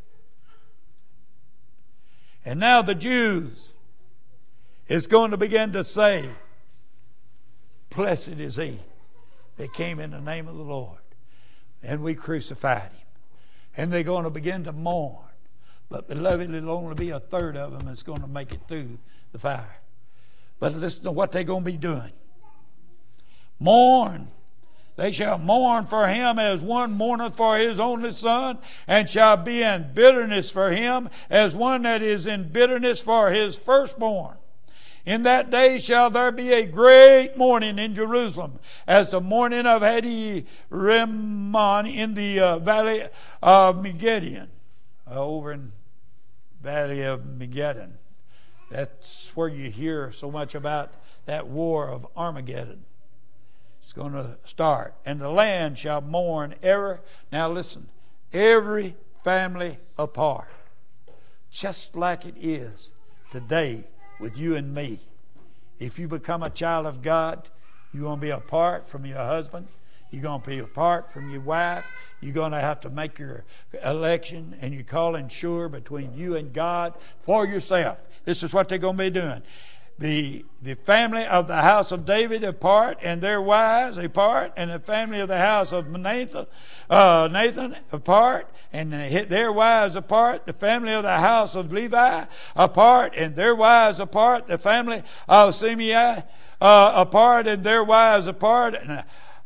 And now the Jews is going to begin to say, blessed is he that came in the name of the Lord, and we crucified him. And they're going to begin to mourn. But beloved, it'll only be a third of them that's going to make it through the fire. But listen to what they're going to be doing. Mourn. They shall mourn for him as one mourneth for his only son, and shall be in bitterness for him as one that is in bitterness for his firstborn. In that day shall there be a great mourning in Jerusalem, as the mourning of Hadi Rimmon in the valley of Megiddon. Over in valley of Megiddon. That's where you hear so much about that war of Armageddon. It's going to start. And the land shall mourn now listen, every family apart. Just like it is today with you and me. If you become a child of God, you're going to be apart from your husband. You're going to be apart from your wife. You're going to have to make your election, and you're calling sure between you and God for yourself. This is what they're going to be doing. The family of the house of David apart, and their wives apart, and the family of the house of Nathan apart, and their wives apart, the family of the house of Levi apart, and their wives apart, the family of Simei apart, and their wives apart, and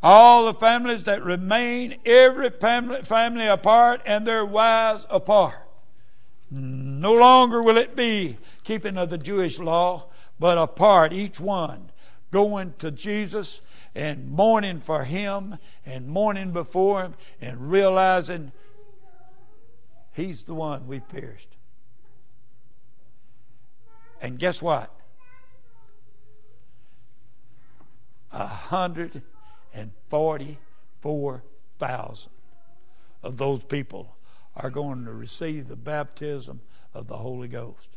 All the families that remain, every family apart, and their wives apart. No longer will it be keeping of the Jewish law, but apart, each one going to Jesus and mourning for Him and mourning before Him and realizing He's the one we pierced. And guess what? 144,000 of those people are going to receive the baptism of the Holy Ghost.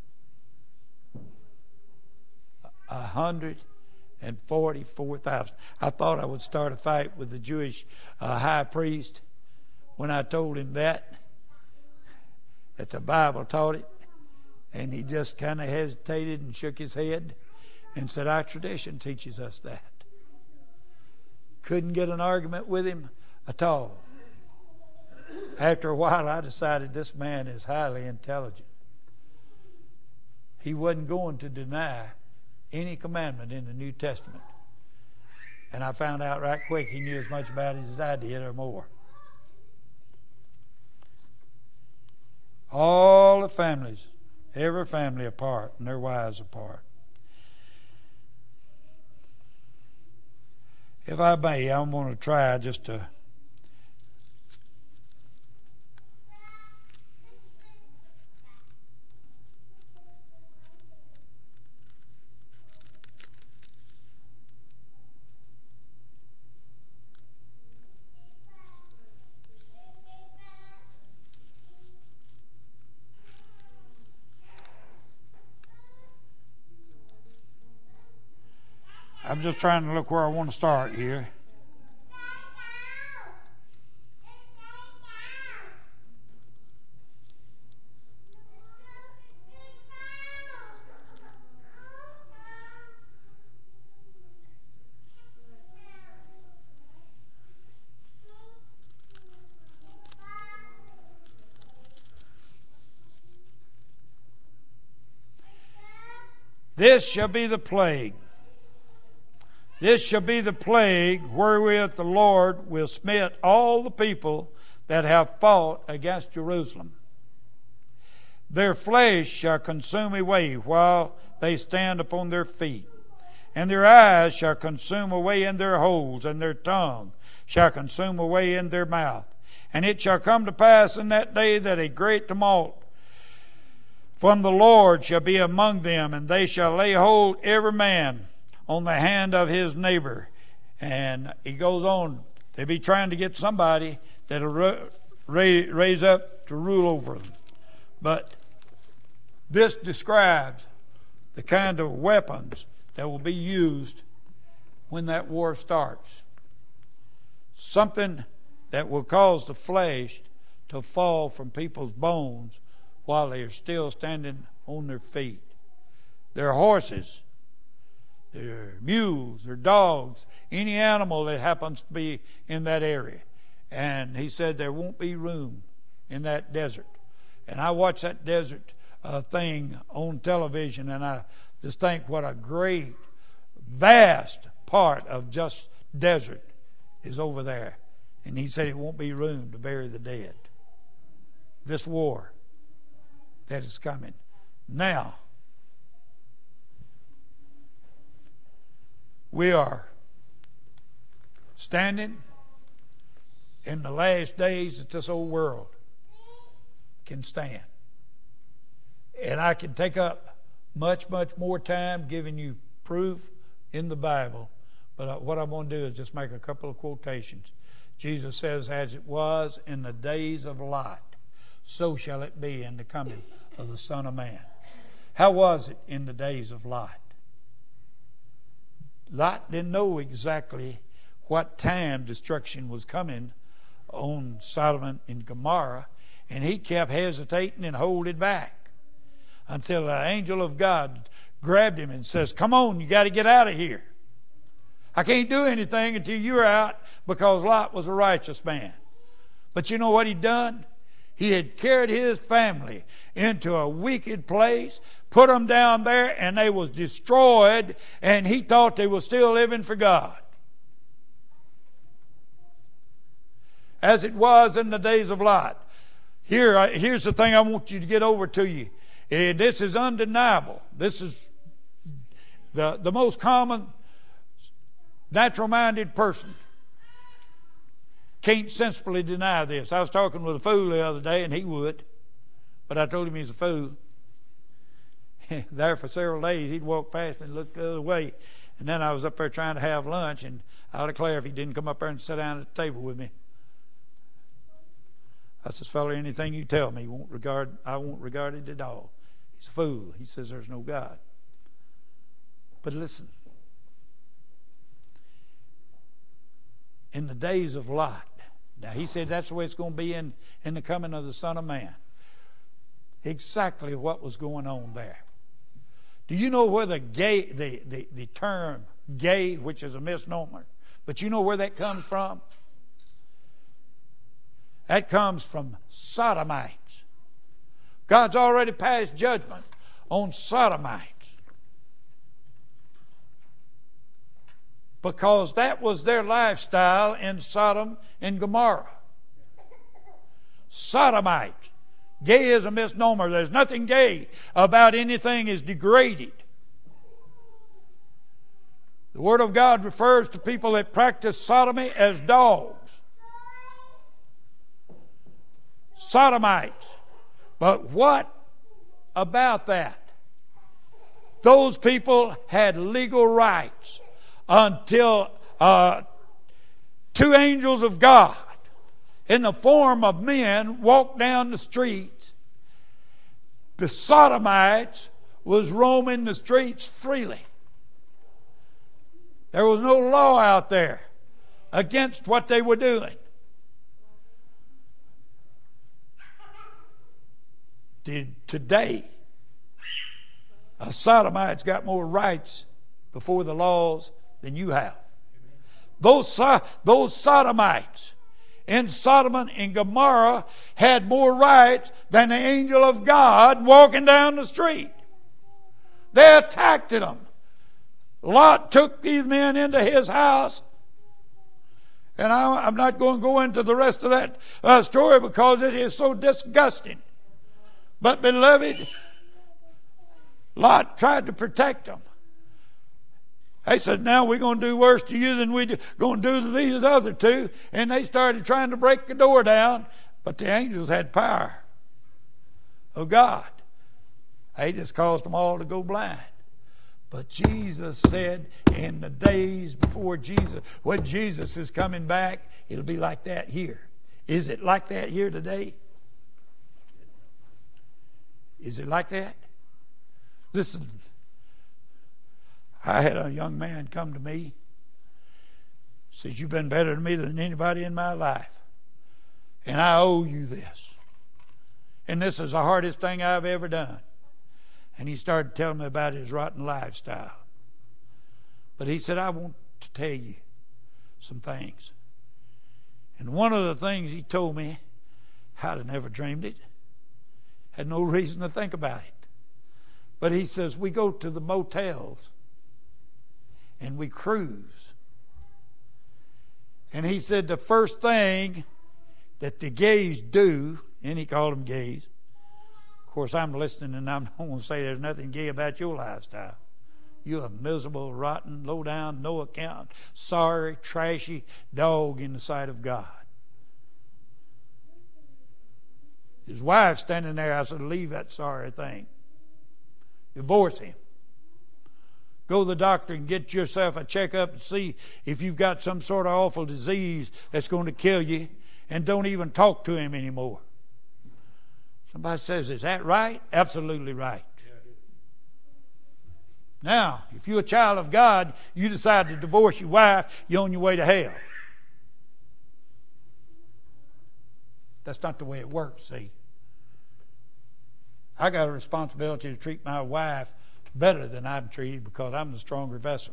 144,000. I thought I would start a fight with the Jewish high priest when I told him that the Bible taught it, and he just kind of hesitated and shook his head and said, our tradition teaches us that. Couldn't get an argument with him at all. After a while, I decided this man is highly intelligent. He wasn't going to deny any commandment in the New Testament. And I found out right quick he knew as much about it as I did or more. All the families, every family apart, and their wives apart. If I may, I'm going to try just to I'm just trying to look where I want to start here. This shall be the plague. This shall be the plague wherewith the Lord will smite all the people that have fought against Jerusalem. Their flesh shall consume away while they stand upon their feet, and their eyes shall consume away in their holes, and their tongue shall consume away in their mouth. And it shall come to pass in that day that a great tumult from the Lord shall be among them, and they shall lay hold every man on the hand of his neighbor. And he goes on, they'll be trying to get somebody that'll raise up to rule over them. But this describes the kind of weapons that will be used when that war starts. Something that will cause the flesh to fall from people's bones while they are still standing on their feet. Their horses, their mules, their dogs, any animal that happens to be in that area. And he said there won't be room in that desert. And I watched that desert thing on television, and I just think what a great, vast part of just desert is over there. And he said it won't be room to bury the dead. This war that is coming. Now, we are standing in the last days that this old world can stand. And I can take up much, much more time giving you proof in the Bible. But what I'm going to do is just make a couple of quotations. Jesus says, as it was in the days of Lot, so shall it be in the coming of the Son of Man. How was it in the days of Lot? Lot didn't know exactly what time destruction was coming on Sodom and Gomorrah, and he kept hesitating and holding back until the angel of God grabbed him and says, come on, you got to get out of here. I can't do anything until you're out, because Lot was a righteous man. But you know what he'd done? He had carried his family into a wicked place, put them down there, and they was destroyed, and he thought they were still living for God. as it was in the days of Lot. Here's the thing I want you to get over to you. And this is undeniable. This is the most common natural-minded person can't sensibly deny this. I was talking with a fool the other day, and he would. But I told him he's a fool. There for several days, he'd walk past me and look the other way. And then I was up there trying to have lunch, and I'll declare if he didn't come up there and sit down at the table with me. I says, fella, anything you tell me, I won't regard it at all. He's a fool. He says there's no God. But listen. In the days of Lot, now he said that's the way it's going to be in the coming of the Son of Man. Exactly what was going on there. Do you know where the term gay, which is a misnomer, but you know where that comes from? That comes from sodomites. God's already passed judgment on sodomites. Because that was their lifestyle in Sodom and Gomorrah. Sodomites. Gay is a misnomer. There's nothing gay about anything as degraded. The Word of God refers to people that practice sodomy as dogs. Sodomites. But what about that? Those people had legal rights until two angels of God in the form of men walked down the street. The sodomites was roaming the streets freely. There was no law out there against what they were doing. Today, a sodomite's got more rights before the laws than you have. Those sodomites in Sodom and Gomorrah had more rights than the angel of God walking down the street. They attacked them. Lot took these men into his house. And I'm not going to go into the rest of that story because it is so disgusting. But beloved, Lot tried to protect them. They said, now we're going to do worse to you than we're going to do to these other two. And they started trying to break the door down. But the angels had power of God. They just caused them all to go blind. But Jesus said in the days before Jesus, when Jesus is coming back, it'll be like that here. Is it like that here today? Is it like that? Listen, I had a young man come to me. Says, you've been better to me than anybody in my life. And I owe you this. And this is the hardest thing I've ever done. And he started telling me about his rotten lifestyle. But he said, I want to tell you some things. And one of the things he told me, I'd have never dreamed it. Had no reason to think about it. But he says, we go to the motels and we cruise. And he said the first thing that the gays do, and he called them gays. Of course, I'm listening and I'm not going to say there's nothing gay about your lifestyle. You're a miserable, rotten, low down, no account, sorry, trashy dog in the sight of God. His wife standing there, I said, leave that sorry thing. Divorce him. Go to the doctor and get yourself a checkup and see if you've got some sort of awful disease that's going to kill you, and don't even talk to him anymore. Somebody says, is that right? Absolutely right. Now, if you're a child of God, you decide to divorce your wife, you're on your way to hell. That's not the way it works, see. I got a responsibility to treat my wife better than I'm treated because I'm the stronger vessel.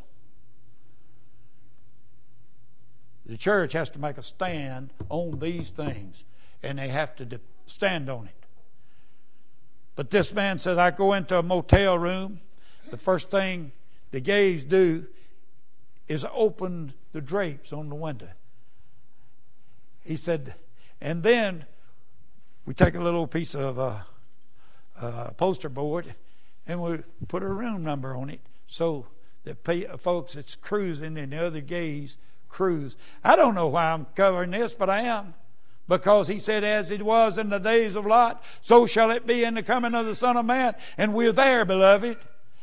The church has to make a stand on these things, and they have to stand on it. But this man said, I go into a motel room. The first thing the gays do is open the drapes on the window. he said, and then we take a little piece of poster board and we put a room number on it so that folks that's cruising and the other gays cruise. I don't know why I'm covering this, but I am. Because he said, as it was in the days of Lot, so shall it be in the coming of the Son of Man. And we're there, beloved.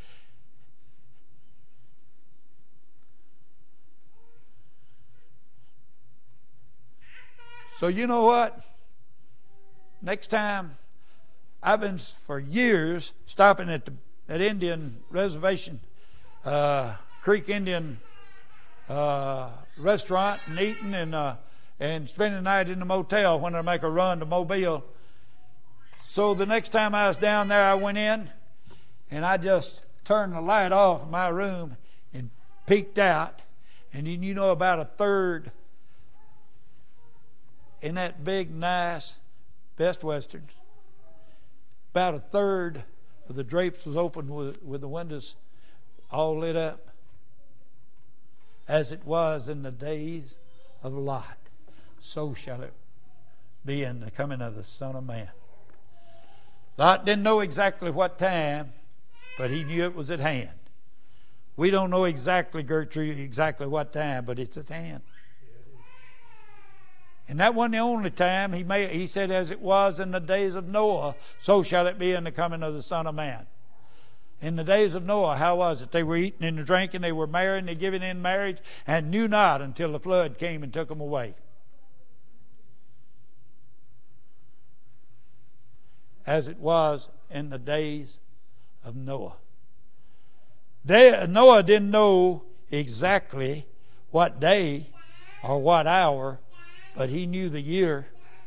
So you know what? Next time, I've been for years stopping at that Indian reservation, Creek Indian restaurant and eating and spending the night in the motel when I make a run to Mobile. So the next time I was down there, I went in and I just turned the light off in my room and peeked out. And then you know about a third in that big, nice Best Western, about a third of the drapes was open with the windows all lit up, as it was in the days of Lot. So shall it be in the coming of the Son of Man. Lot didn't know exactly what time, but he knew it was at hand. We don't know exactly, Gertrude, exactly what time, but it's at hand. And that wasn't the only time. He said, as it was in the days of Noah, so shall it be in the coming of the Son of Man. In the days of Noah, how was it? They were eating and drinking, they were marrying, they giving in marriage, and knew not until the flood came and took them away. As it was in the days of Noah. Noah didn't know exactly what day or what hour, but he knew the year.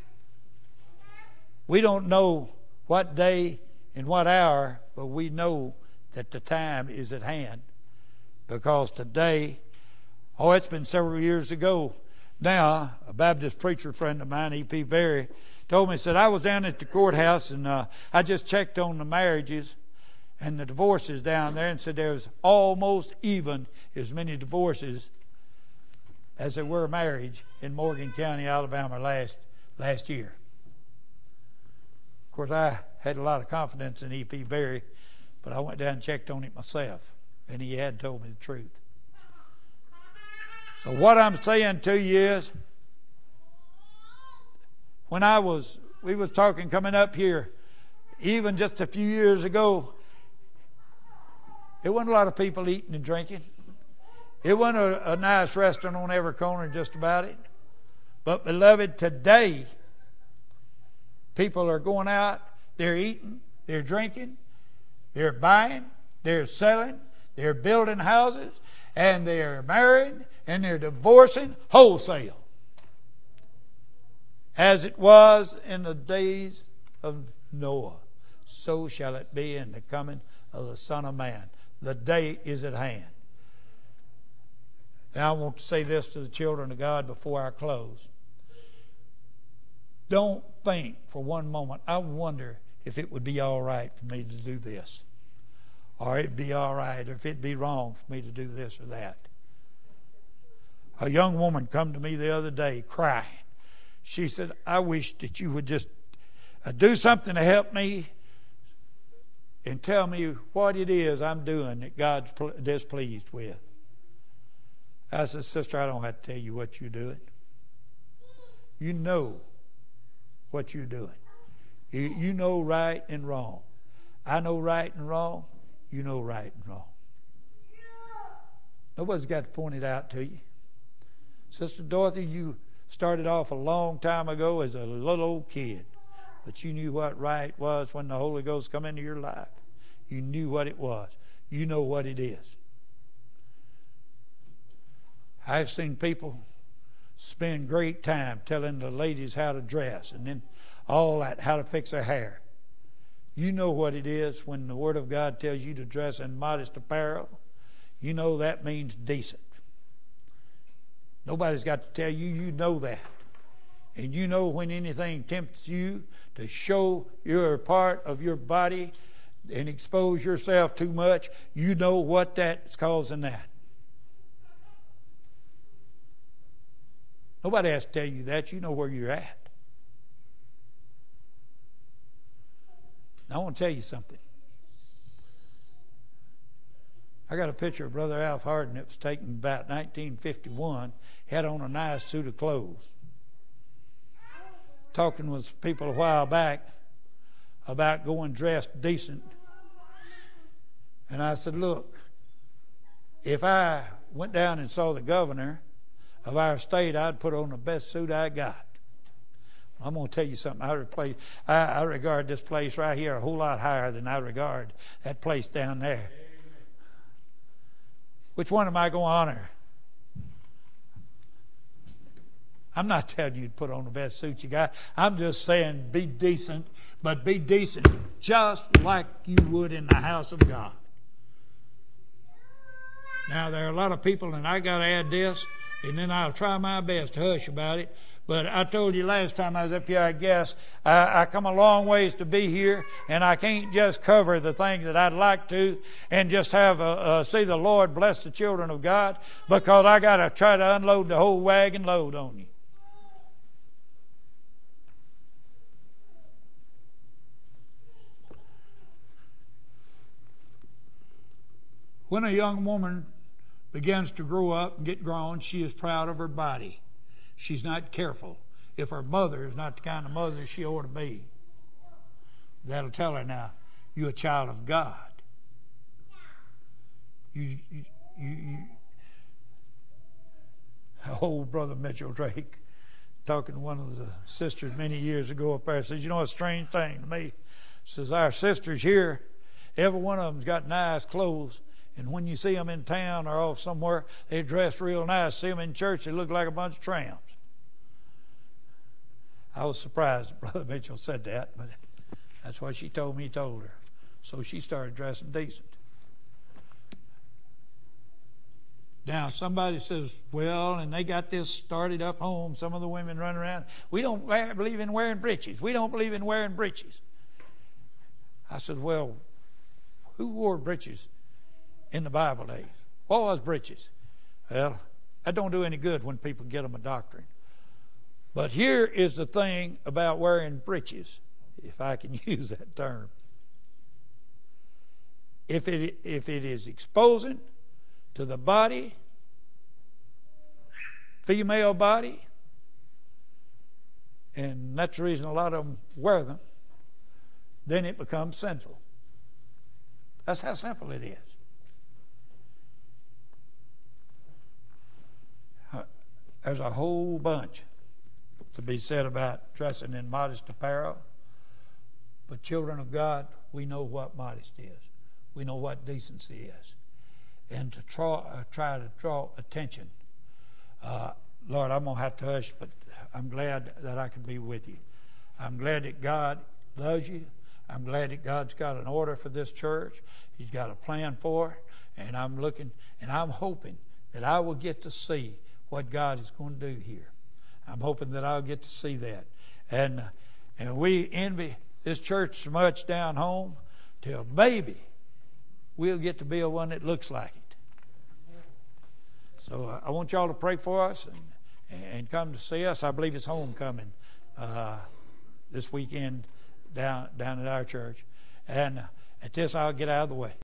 We don't know what day and what hour, but we know that the time is at hand. Because today, it's been several years ago now, a Baptist preacher friend of mine, E.P. Berry, told me, said, I was down at the courthouse and I just checked on the marriages and the divorces down there, and said there was almost even as many divorces as there were marriage in Morgan County, Alabama last year. Of course, I had a lot of confidence in E.P. Berry, but I went down and checked on it myself, and he had told me the truth. So what I'm saying to you is, when we was talking coming up here, even just a few years ago, there wasn't a lot of people eating and drinking. It wasn't a nice restaurant on every corner, just about it. But beloved, today, people are going out, they're eating, they're drinking, they're buying, they're selling, they're building houses, and they're marrying, and they're divorcing wholesale. As it was in the days of Noah, so shall it be in the coming of the Son of Man. The day is at hand. Now I want to say this to the children of God before I close. Don't think for one moment, I wonder if it would be all right for me to do this. Or it'd be all right, or if it'd be wrong for me to do this or that. A young woman come to me the other day crying. She said, I wish that you would just do something to help me and tell me what it is I'm doing that God's displeased with. I said, sister, I don't have to tell you what you're doing. You know what you're doing. You know right and wrong. I know right and wrong. You know right and wrong. Nobody's got to point it out to you. Sister Dorothy, you started off a long time ago as a little old kid, but you knew what right was when the Holy Ghost come into your life. You knew what it was. You know what it is. I've seen people spend great time telling the ladies how to dress and then all that, how to fix their hair. You know what it is when the Word of God tells you to dress in modest apparel. You know that means decent. Nobody's got to tell you, you know that. And you know when anything tempts you to show your part of your body and expose yourself too much, you know what that's causing that. Nobody has to tell you that. You know where you're at. I want to tell you something. I got a picture of Brother Alf Hardin that was taken about 1951. He had on a nice suit of clothes. Talking with people a while back about going dressed decent. And I said, look, if I went down and saw the governor of our state, I'd put on the best suit I got. I'm going to tell you something. I regard this place right here a whole lot higher than I regard that place down there. Which one am I going to honor? I'm not telling you to put on the best suit you got. I'm just saying be decent, but be decent just like you would in the house of God. Now, there are a lot of people, and I got to add this, and then I'll try my best to hush about it. But I told you last time I was up here, I guess, I come a long ways to be here, and I can't just cover the things that I'd like to and just have see the Lord bless the children of God, because I got to try to unload the whole wagon load on you. When a young woman begins to grow up and get grown, she is proud of her body. She's not careful. If her mother is not the kind of mother she ought to be, that'll tell her, now, you're a child of God. Old Brother Mitchell Drake, talking to one of the sisters many years ago up there, says, you know, a strange thing to me. Says, our sisters here, every one of them's got nice clothes. And when you see them in town or off somewhere, they're dressed real nice. See them in church, they look like a bunch of tramps. I was surprised that Brother Mitchell said that, but that's what she told me, told her. So she started dressing decent. Now, somebody says, well, and they got this started up home. Some of the women run around. We don't believe in wearing breeches. We don't believe in wearing breeches. I said, well, who wore breeches in the Bible days? What was breeches? Well, that don't do any good when people get them a doctrine. But here is the thing about wearing breeches, if I can use that term. If it is exposing to the body, female body, and that's the reason a lot of them wear them, then it becomes sinful. That's how simple it is. There's a whole bunch to be said about dressing in modest apparel. But children of God, we know what modest is. We know what decency is. And to try to draw attention. Lord, I'm going to have to hush, but I'm glad that I can be with you. I'm glad that God loves you. I'm glad that God's got an order for this church. He's got a plan for it. And I'm looking, and I'm hoping that I will get to see what God is going to do here. I'm hoping that I'll get to see that. And we envy this church so much down home till maybe we'll get to be a one that looks like it. So I want y'all to pray for us and come to see us. I believe it's homecoming this weekend down at our church. And at this, I'll get out of the way.